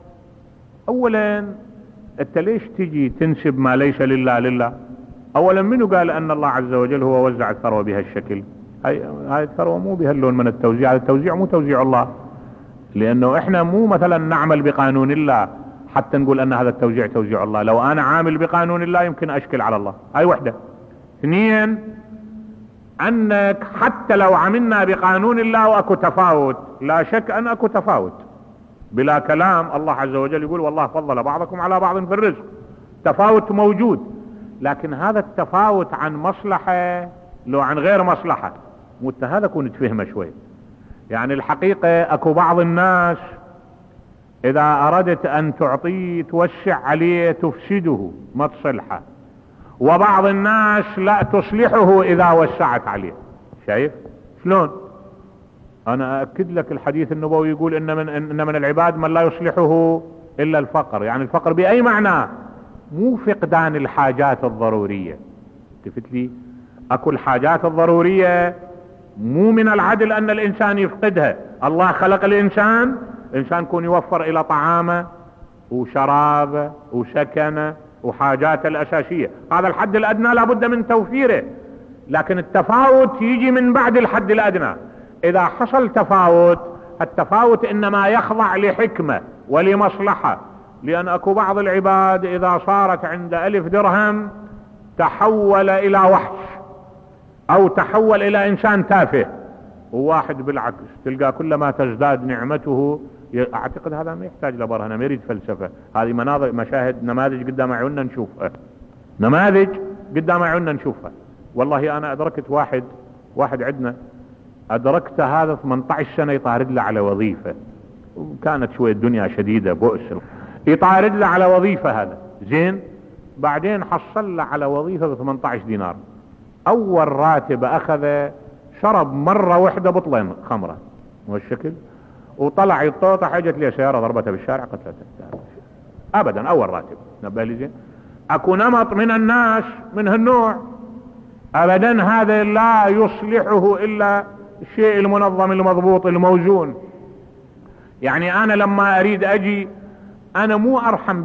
اولا انت ليش تجي تنسب ما ليس لله؟ اولا منو قال ان الله عز وجل هو وزع الثروة بهالشكل؟ هاي الثروة مو بهاللون من التوزيع، التوزيع مو توزيع الله، لانه احنا مو مثلا نعمل بقانون الله حتى نقول ان هذا التوزيع توزيع الله. لو انا عامل بقانون الله يمكن اشكل على الله. هاي وحدة. اثنين، انك حتى لو عملنا بقانون الله واكو تفاوت، لا شك ان اكو تفاوت بلا كلام. الله عز وجل يقول والله فضل بعضكم على بعض في الرزق، تفاوت موجود، لكن هذا التفاوت عن مصلحة لو عن غير مصلحة هذا كون تفهمه شوي. يعني الحقيقة اكو بعض الناس اذا اردت ان تعطيه توسع عليه تفسده ما تصلحه، وبعض الناس لا تصلحه اذا وسعت عليه. شايف شلون؟ انا اكد لك الحديث النبوي يقول ان من العباد من لا يصلحه الا الفقر. يعني الفقر باي معنى؟ مو فقدان الحاجات الضرورية. تفت لي؟ اكو الحاجات الضرورية مو من العدل ان الانسان يفقدها. الله خلق الانسان كون يوفر الى طعامه وشرابه وسكنه وحاجاته الاساسية، هذا الحد الادنى لابد من توفيره. لكن التفاوت يجي من بعد الحد الادنى. اذا حصل تفاوت، التفاوت انما يخضع لحكمة ولمصلحة. لان اكو بعض العباد اذا صارت عند 1000 درهم تحول الى وحش او تحول الى انسان تافه، وواحد بالعكس تلقى كلما تزداد نعمته. اعتقد هذا ما يحتاج لبرهنة، ما يريد فلسفة، هذه مناظر مشاهد نماذج قدام عيوننا نشوفها، نماذج قدام عيوننا نشوفها. والله انا ادركت واحد عندنا ادركت هذا 18 سنة يطارد له على وظيفة، وكانت شوية الدنيا شديدة بؤس، يطارد له على وظيفة هذا زين. بعدين حصل له على وظيفة ب 18 دينار. اول راتب اخذ شرب مرة واحدة بطلين خمرة والشكل، وطلع يطوطح، اجت لي سيارة ضربتها بالشارع قتلته. ابدا اول راتب. نبه لي زين. اكو نمط من الناس من هالنوع ابدا هذا لا يصلحه الا الشيء المنظم المضبوط الموزون. يعني انا لما اريد اجي، انا مو ارحم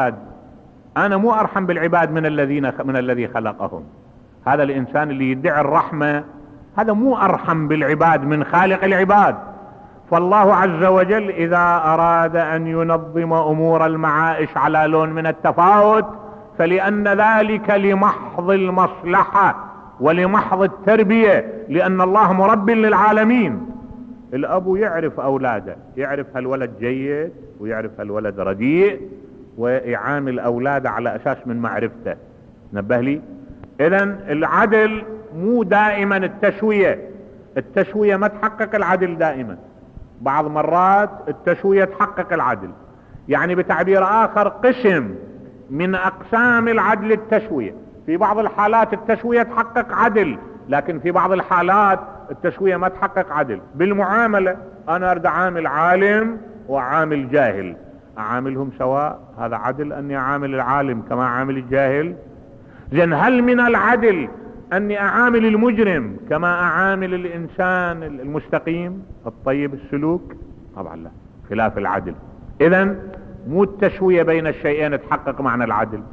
بالعباد من الذي خلقهم. هذا الانسان اللي يدعي الرحمة هذا مو ارحم بالعباد من خالق العباد. فالله عز وجل اذا اراد ان ينظم امور المعائش على لون من التفاوت، فلان ذلك لمحض المصلحة ولمحض التربية، لان الله مرب للعالمين. الاب يعرف اولاده، يعرف هالولد جيد ويعرف هالولد رديء، ويعامل اولاده على اساس من معرفته. نبه لي. اذن العدل مو دائما التسوية ما تحقق العدل دائما. بعض مرات التسوية تحقق العدل. يعني بتعبير اخر قسم من اقسام العدل التسوية. في بعض الحالات التسوية تحقق عدل، لكن في بعض الحالات التسوية ما تحقق عدل. بالمعاملة انا اريد عامل عالم وعامل جاهل، اعاملهم سواء؟ هذا عدل اني اعامل العالم كما اعامل الجاهل؟ زين هل من العدل اني اعامل المجرم كما اعامل الانسان المستقيم الطيب السلوك؟ طبعا لا، خلاف العدل. اذن مو التسوية بين الشيئين تحقق معنى العدل.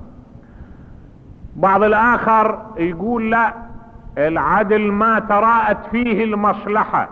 بعض الاخر يقول لا، العدل ما تراءت فيه المصلحة.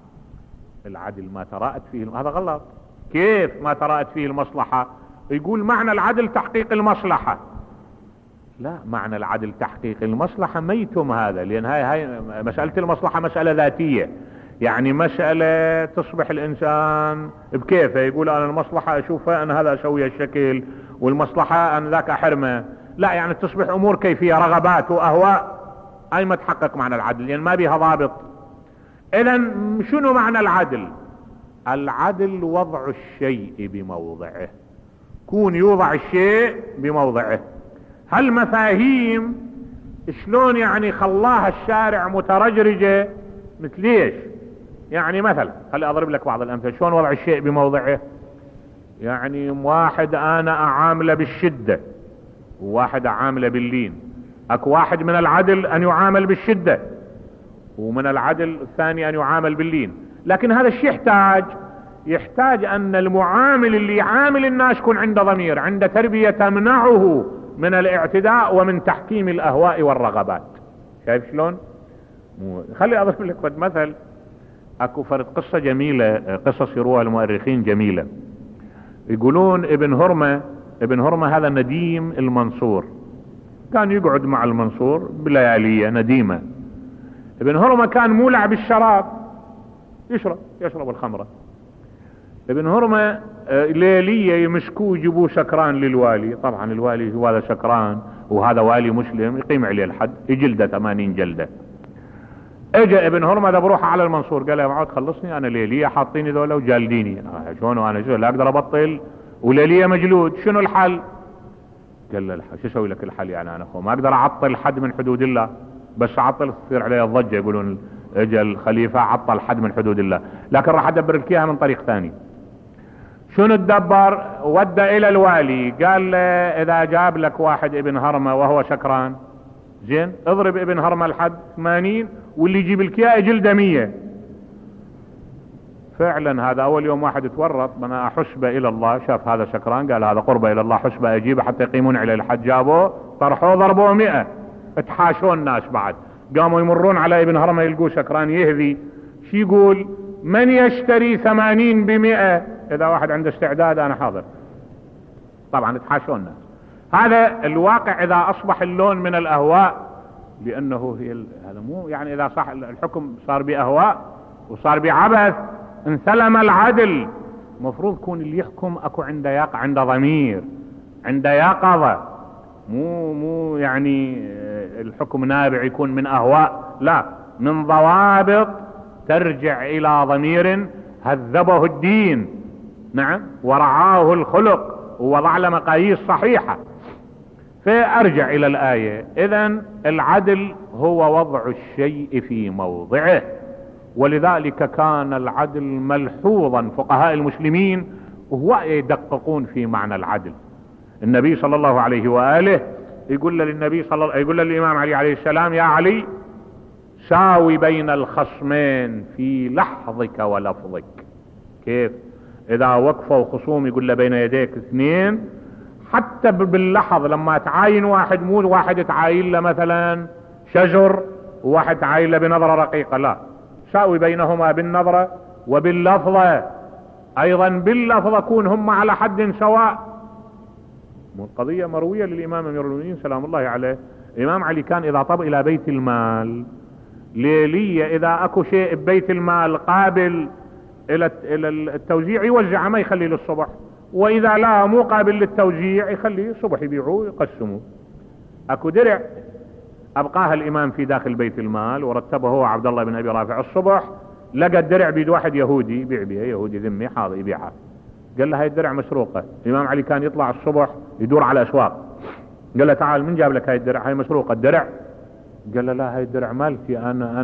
العدل ما تراءت فيه، هذا غلط. كيف ما تراءت فيه المصلحة؟ يقول معنى العدل تحقيق المصلحة. لا، معنى العدل تحقيق المصلحة ميتم هذا، لان هاي مسألة المصلحة مسألة ذاتية، يعني مسألة تصبح الانسان بكيفه، يقول انا المصلحة اشوفها انا هذا اسوي الشكل، والمصلحة انا ذاك احرمه. لا، يعني تصبح امور كيفية، رغبات واهواء، اي ما تحقق معنى العدل لان ما بيها ضابط. اذا شنو معنى العدل؟ العدل وضع الشيء بموضعه، كون يوضع الشيء بموضعه. هالمفاهيم شلون يعني خلاها الشارع مترجرجة؟ مثل ايش؟ يعني مثلا خلي اضرب لك بعض الامثله شلون وضع الشيء بموضعه. يعني واحد انا اعامله بالشدة وواحد اعامله باللين. اكو واحد من العدل ان يعامل بالشدة، ومن العدل الثاني ان يعامل باللين. لكن هذا الشيء يحتاج ان المعامل اللي يعامل الناس يكون عنده ضمير، عنده تربية تمنعه من الاعتداء ومن تحكيم الاهواء والرغبات. شايف شلون؟ خلي اضرب لك مثل. اكو فرد قصة جميلة، قصص يروها المؤرخين جميلة. يقولون ابن هرمة هذا نديم المنصور، كان يقعد مع المنصور بليالية نديمة. ابن هرمة كان مولع بالشراب، يشرب الخمرة. ابن هرمة ليلية يمسكوه يجيبوه سكران للوالي. طبعا الوالي هو هذا سكران وهذا والي مسلم، يقيم عليه الحد، يجلده 80 جلدة. اجى ابن هرمة ده بروح على المنصور قال له معود خلصني، انا ليلية حاطيني ذولا وجالديني، شلون وانا شو لا اقدر ابطل وليلية مجلود، شنو الحل؟ قال له الحل شو اسوي لك الحل؟ يعني انا اخو ما اقدر اعطل حد من حدود الله، بس اعطل تصير عليه الضجة، يقولون اجى الخليفة عطل حد من حدود الله، لكن راح ادبر لك اياها من طريق ثاني. شنو تدبر؟ ودى الى الوالي قال له اذا جاب لك واحد ابن هرمة وهو سكران، زين اضرب ابن هرمة الحد 80 واللي يجيب لك اياه جلده 100. فعلا هذا اول يوم واحد تورط، انا احسبه الى الله، شاف هذا سكران قال هذا قربه الى الله، حسبه اجيبه حتى يقيمون عليه الحد، جابوه طرحوه ضربوه 100. اتحاشوا الناس بعد، قاموا يمرون على ابن هرمة يلقوه سكران يهذي. شي يقول من يشتري 80 ب100؟ اذا واحد عنده استعداد انا حاضر. طبعا اتحاشوا الناس. هذا الواقع اذا اصبح اللون من الاهواء، لانه هذا مو يعني اذا صح الحكم صار باهواء وصار بعبث انسلم العدل. مفروض يكون اللي يحكم اكو عنده ضمير، عنده يقظة، مو يعني الحكم نابع يكون من اهواء، لا، من ضوابط ترجع الى ضمير هذبه الدين، نعم، ورعاه الخلق ووضع له مقاييس صحيحة. فارجع الى الآية. اذن العدل هو وضع الشيء في موضعه، ولذلك كان العدل ملحوظا فقهاء المسلمين وهو يدققون في معنى العدل. النبي صلى الله عليه وآله يقول للإمام علي عليه السلام يا علي ساوي بين الخصمين في لحظك ولفظك. كيف؟ اذا وقفوا خصوم يقول له بين يديك اثنين، حتى باللحظ لما تعاين واحد، مو واحد تعاين له مثلا شجر وواحد تعاين له بنظرة رقيقة، لا، ساوي بينهما بالنظرة وباللفظة ايضا. باللفظة كون هم على حد سواء. قضية مروية للامام امير المؤمنين سلام الله عليه. الامام علي كان اذا طب الى بيت المال ليلية، اذا اكو شيء ببيت المال قابل الى التوزيع يوزع، ما يخلي للصبح، واذا لا مو قابل للتوزيع يخليه الصبح يبيعوه يقسموه. اكو درع ابقاها الامام في داخل بيت المال ورتبه هو عبد الله بن ابي رافع. الصبح لقى الدرع بيد واحد يهودي يبيع بها، يهودي ذمي حاضر يبيعها. قال له هاي الدرع مسروقة. الامام علي كان يطلع الصبح يدور على اسواق، قال له تعال من جاب لك هاي الدرع؟ هاي مسروقة الدرع. قال له لا، هاي الدرع مالتي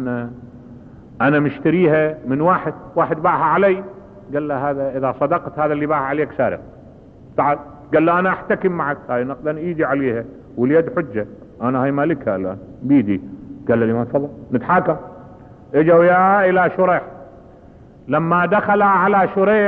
انا مشتريها من واحد باعها علي. قال له هذا اذا صدقت هذا اللي باعها عليك سارق. تعال. قال له انا احتكم معك، هاي نقدر ايدي عليها واليد حجة، انا هاي مالكها الان بيدي. قال له الامام تفضل نتحاكم. اجا وياه الى شريح. لما دخل على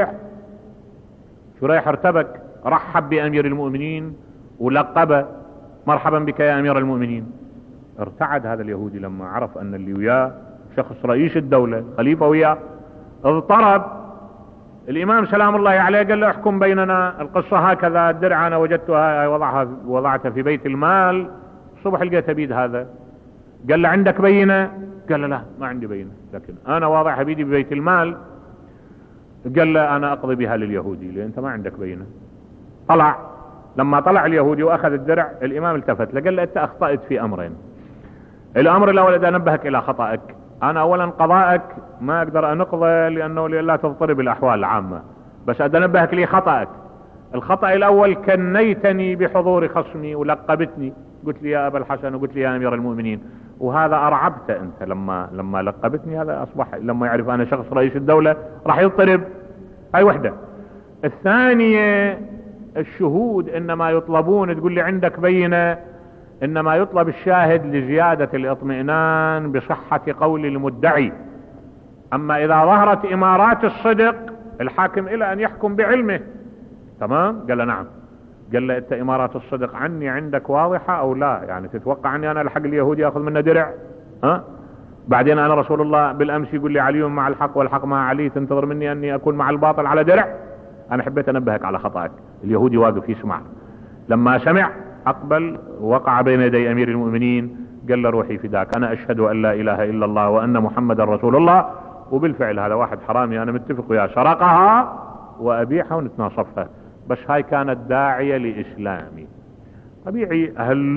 شريح ارتبك، رحب بامير المؤمنين ولقبه مرحبا بك يا امير المؤمنين. ارتعد هذا اليهودي لما عرف ان اللي وياه شخص رئيس الدولة خليفة وياه. اضطرب. الامام سلام الله عليه قال له احكم بيننا، القصة هكذا، الدرع انا وجدتها وضعتها في بيت المال، الصبح لقيتها بيد هذا. قال له عندك بينة؟ قال له لا ما عندي بينة، لكن انا واضعها بيدي ببيت المال. قال له انا اقضي بها لليهودي لان انت ما عندك بينة. طلع. لما طلع اليهودي واخذ الدرع، الامام التفت له قال له انت اخطأت في امرين. الامر الاول اذا انبهك الى خطأك، انا اولا قضاءك ما اقدر انقضه لانه لا تضطرب الاحوال العامة، بس اذا انبهك لي خطأك. الخطأ الاول كنيتني بحضور خصمي ولقبتني، قلت لي يا ابا الحسن وقلت لي يا امير المؤمنين، وهذا ارعبت انت لما لقبتني. هذا اصبح لما يعرف انا شخص رئيس الدولة راح يضطرب. هاي وحدة. الثانية الشهود انما يطلبون، تقول لي عندك بينة، انما يطلب الشاهد لزيادة الاطمئنان بصحة قول المدعي. اما اذا ظهرت امارات الصدق الحاكم الى ان يحكم بعلمه. تمام؟ قال له نعم. قال له انت امارات الصدق عني عندك واضحة او لا؟ يعني تتوقع اني انا الحق اليهودي اخذ منه درع؟ بعدين انا رسول الله بالامس يقول لي علي مع الحق والحق مع علي، تنتظر مني اني اكون مع الباطل على درع؟ انا حبيت انبهك على خطأك. اليهودي واقف يسمع. لما سمع اقبل وقع بين يدي امير المؤمنين، قال له روحي فداك، انا اشهد ان لا اله الا الله وان محمدا رسول الله. وبالفعل هذا واحد حرامي انا متفق وياه، سرقها وابيعها ونتناصفها، بس هاي كانت داعية لاسلامي. طبيعي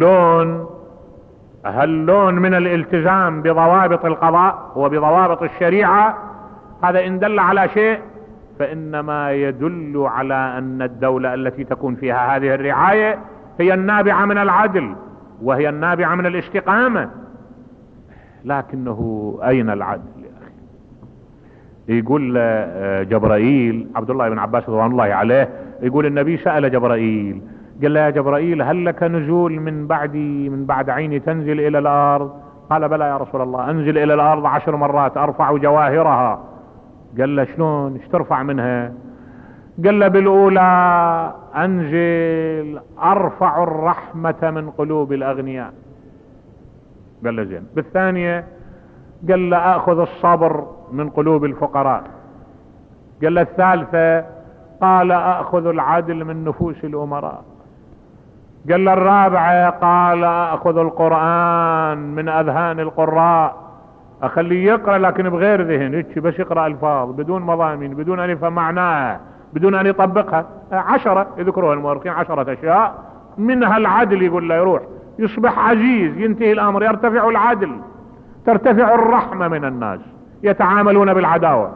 هاللون من الالتزام بضوابط القضاء وبضوابط الشريعة، هذا ان دل على شيء فانما يدل على ان الدولة التي تكون فيها هذه الرعاية هي النابعة من العدل وهي النابعة من الاستقامة. لكنه اين العدل يا اخي؟ يقول جبرائيل، عبد الله بن عباس رضوان الله عليه، يقول النبي سأل جبرائيل قال له يا جبرائيل هل لك نزول من بعد عيني تنزل الى الارض؟ قال بلى يا رسول الله، انزل الى الارض 10 مرات ارفع جواهرها. قال له شلون؟ ايش ترفع منها؟ قال له بالاولى انزل ارفع الرحمة من قلوب الاغنياء. قال له زين. بالثانية قال له اخذ الصبر من قلوب الفقراء. قال له الثالثة قال اخذ العدل من نفوس الامراء. قال له الرابعة قال اخذ القرآن من اذهان القراء، اخليه يقرأ لكن بغير ذهن، هيك بس يقرأ الفاظ بدون مضامين، بدون ان يفهم معناها، بدون ان يطبقها. 10 يذكروها المؤرخين 10 اشياء منها العدل. يقول له يروح يصبح عزيز، ينتهي الامر، يرتفع العدل، ترتفع الرحمة من الناس، يتعاملون بالعداوة.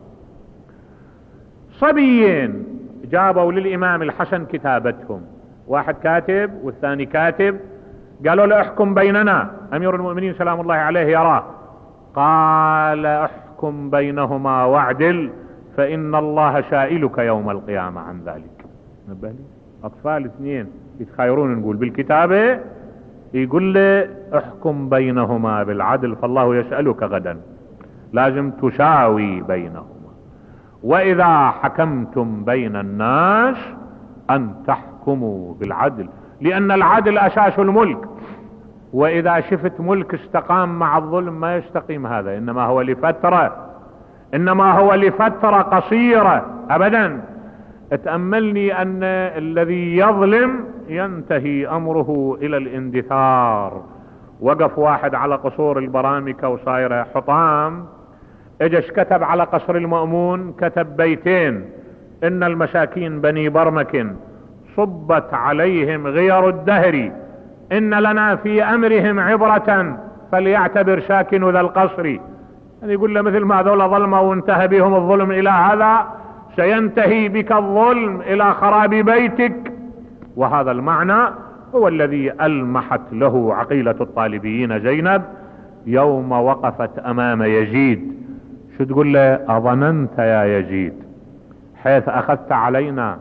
صبيين جابوا للامام الحسن كتابتهم، واحد كاتب والثاني كاتب، قالوا له احكم بيننا. امير المؤمنين سلام الله عليه يراه، قال احكم بينهما واعدل فان الله سائلك يوم القيامة عن ذلك. نبهلي اطفال 2 يتخيرون نقول بالكتابة، يقول له احكم بينهما بالعدل فالله يسألك غدا، لازم تساوي بينهما. واذا حكمتم بين الناس ان تحكموا بالعدل، لان العدل اساس الملك. واذا شفت ملك استقام مع الظلم ما يستقيم هذا، انما هو لفترة قصيرة ابدا. اتأملني ان الذي يظلم ينتهي امره الى الاندثار. وقف واحد على قصور البرامكة وصايرة حطام، اجش كتب على قصر المأمون، كتب بيتين: ان المساكين بني برمك صبت عليهم غير الدهر، ان لنا في امرهم عبرة فليعتبر ساكن ذا القصر. يعني يقول له مثل ما ذولا ظلموا وانتهى بهم الظلم الى هذا، سينتهي بك الظلم الى خراب بيتك. وهذا المعنى هو الذي ألمحت له عقيلة الطالبيين زينب يوم وقفت امام يزيد. شو تقول له؟ اظننت يا يزيد حيث اخذت علينا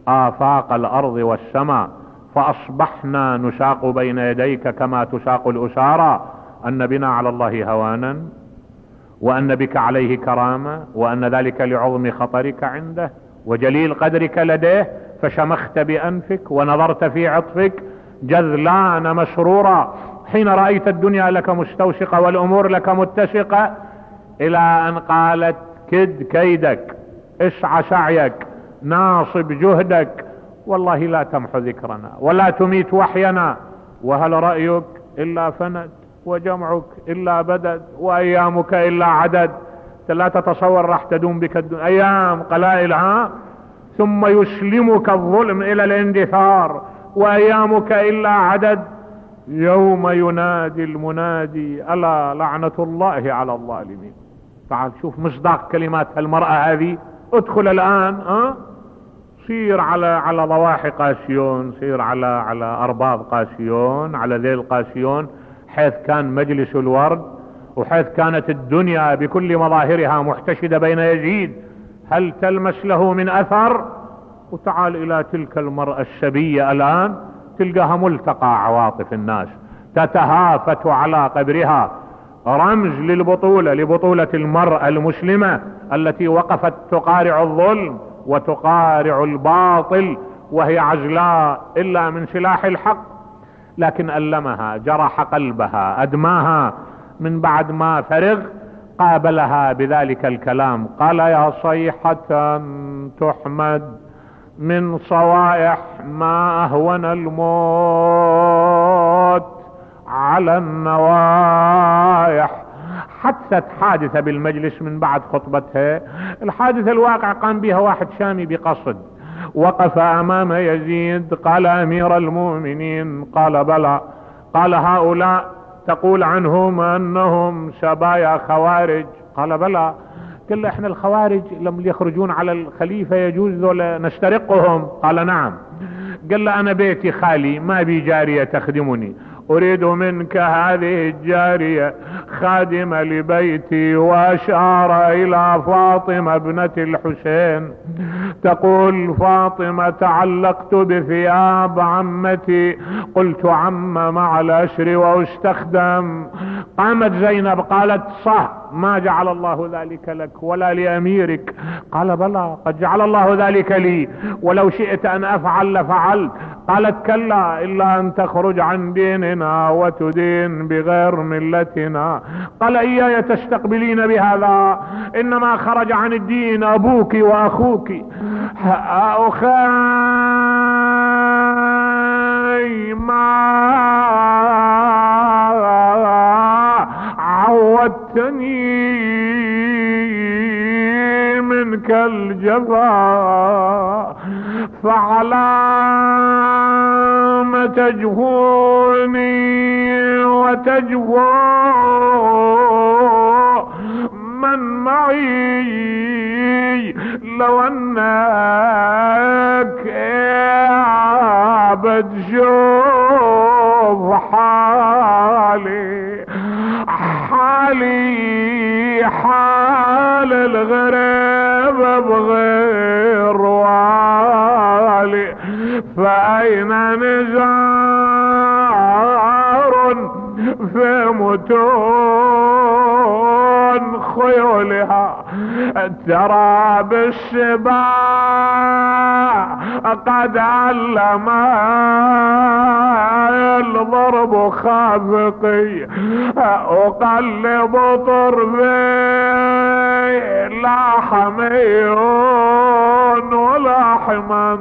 آفاق الأرض والسماء فأصبحنا نشاق بين يديك كما تشاق الأسارى، أن بنا على الله هوانا، وأن بك عليه كرامة، وأن ذلك لعظم خطرك عنده وجليل قدرك لديه، فشمخت بأنفك ونظرت في عطفك جذلان مسرورا حين رأيت الدنيا لك مستوشقة والأمور لك متسقة، إلى أن قالت كد كيدك، اسع سعيك، ناصب جهدك، والله لا تمحو ذكرنا ولا تميت وحينا، وهل رأيك إلا فند، وجمعك إلا بدد، وأيامك إلا عدد. لا تتصور راح تدوم بك الدنيا أيام قلائل، ثم يسلمك الظلم إلى الاندثار، وأيامك إلا عدد. يوم ينادي المنادي ألا لعنة الله على الظالمين. تعال شوف مصداق كلمات المرأة هذه. ادخل الآن سير على ضواحي قاسيون، سير على أرباض قاسيون، على ذيل قاسيون، حيث كان مجلس الورد، وحيث كانت الدنيا بكل مظاهرها محتشدة بين يزيد، هل تلمس له من أثر؟ وتعال إلى تلك المرأة الشبية الآن، تلقاها ملتقى عواطف الناس، تتهافت على قبرها، رمز لبطولة المرأة المسلمة التي وقفت تقارع الظلم وتقارع الباطل، وهي عجلاء إلا من سلاح الحق، لكن ألمها، جرح قلبها، أدماها. من بعد ما فرغ قابلها بذلك الكلام، قال يا صيحة تحمد من صوائح ما أهون الموت على النوايح. حدثت حادثة بالمجلس من بعد خطبتها، الحادثة الواقع قام بها واحد شامي بقصد، وقف أمام يزيد، قال أمير المؤمنين، قال بلى، قال هؤلاء تقول عنهم أنهم شبايا خوارج، قال بلى، قال له احنا الخوارج لم يخرجون على الخليفة يجوز نسترقهم، قال نعم. قال له انا بيتي خالي ما بي جارية تخدمني، اريد منك هذه الجارية خادمة لبيتي، واشار الى فاطمة ابنة الحسين، تقول فاطمة تعلقت بثياب عمتي، قلت عم مع الاشر واستخدم. قامت زينب قالت صح، ما جعل الله ذلك لك ولا لأميرك، قال بلى قد جعل الله ذلك لي، ولو شئت أن أفعل لفعلت. قالت كلا إلا أن تخرج عن ديننا وتدين بغير ملتنا. قال إياي تستقبلين بهذا؟ إنما خرج عن الدين أبوك وأخوك. أخي ما عودتني منك الجفا، فعلام تجفوني وتجفو من معي، لو أنك بتشوف حالي حال الغريب بغير والي، فأين نزار في متون خيولها، ترى بالسباع قد علم الضرب خافقي، أقلب طرفي لا حميون ولا حمن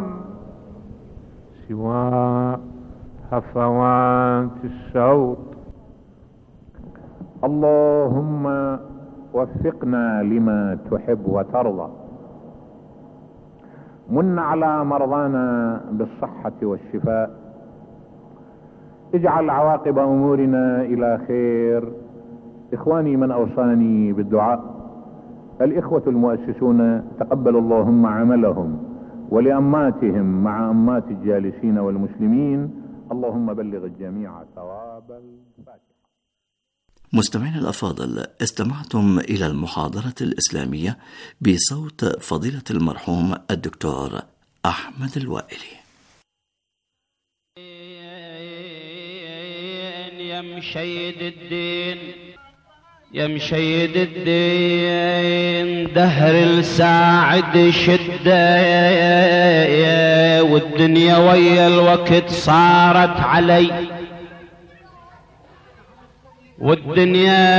سوى هفوات الصوت. اللهم وفقنا لما تحب وترضى، من على مرضانا بالصحة والشفاء، اجعل عواقب امورنا الى خير. اخواني من اوصاني بالدعاء الاخوة المؤسسون، تقبل اللهم عملهم، ولأماتهم مع أمات الجالسين والمسلمين، اللهم بلغ الجميع ثواب الفاتحة. مستمعينا الأفاضل، استمعتم إلى المحاضرة الإسلامية بصوت فضيلة المرحوم الدكتور أحمد الوائلي. يا مشيد الدين يا مشيد الدين دهر الساعد شدة والدنيا ويا الوقت صارت علي والدنيا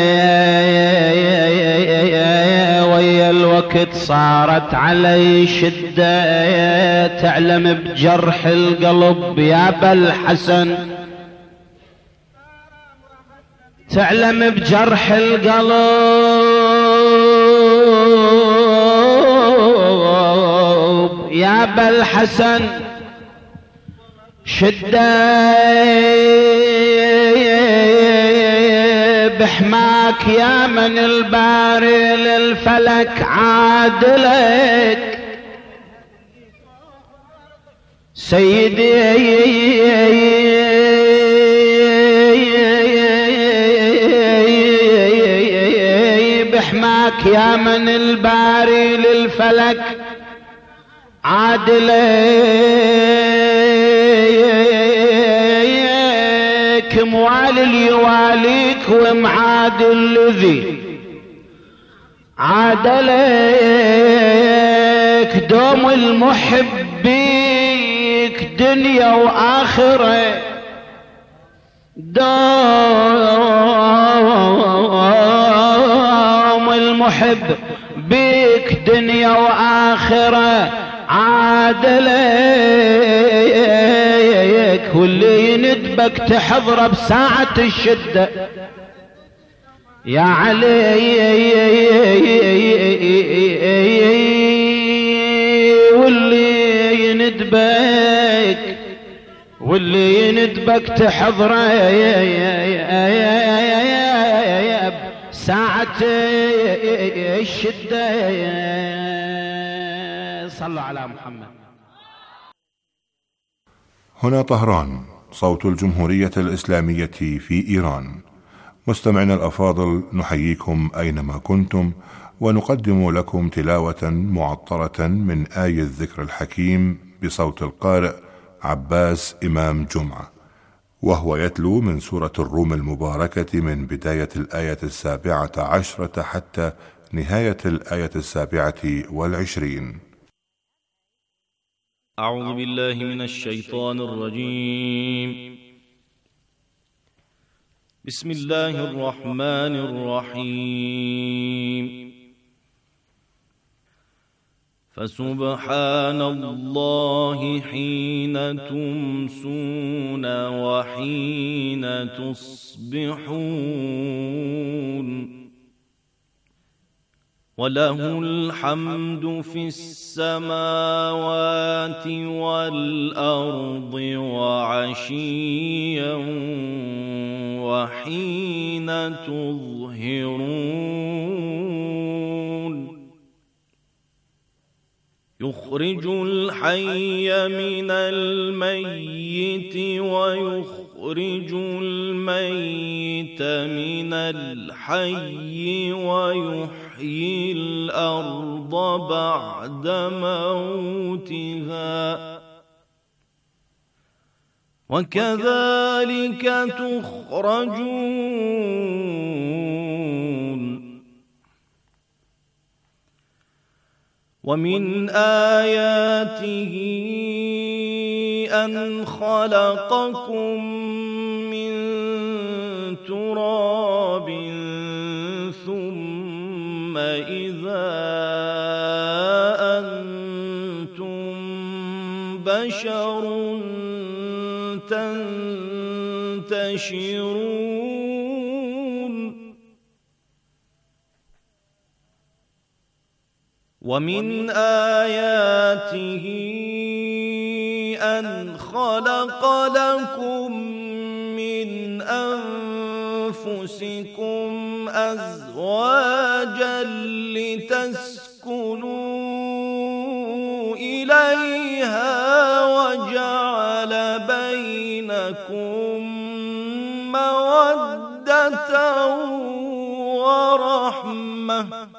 ويا الوقت صارت علي شدة تعلم بجرح القلب يا بالحسن تعلم بجرح القلب يا بالحسن شدة بحماك يا من الباري للفلك عادلك سيدي بحماك يا من الباري للفلك عادلك موالي اللي يواليك ومعادل الذي عادلك دوم المحبيك دنيا وآخرة دوم المحب بيك دنيا وآخرة عادلك واللي يندبك تحضره بساعة الشدة يا علي واللي يندبك تحضره ساعة الشدة صلوا على محمد. هنا طهران، صوت الجمهورية الإسلامية في إيران. مستمعينا الأفاضل، نحييكم أينما كنتم ونقدم لكم تلاوة معطرة من آي الذكر الحكيم بصوت القارئ عباس إمام جمعة، وهو يتلو من سورة الروم المباركة من بداية الآية 17 حتى نهاية الآية 27. أعوذ بالله من الشيطان الرجيم. بسم الله الرحمن الرحيم. فسبحان الله حين تمسون وحين تصبحون وله الحمد في السماوات والأرض وعشيا وحين تظهرون يخرج الحي من الميت ويخرج الميت من الحي ويحيي الأرض بعد موتها وكذلك تخرجون ومن آياته أن خلقكم من تراب ثم إذا أنتم بشر تنتشرون ومن آياته أن خلق لكم من أنفسكم أزواجا لتسكنوا إليها وجعل بينكم مودة ورحمة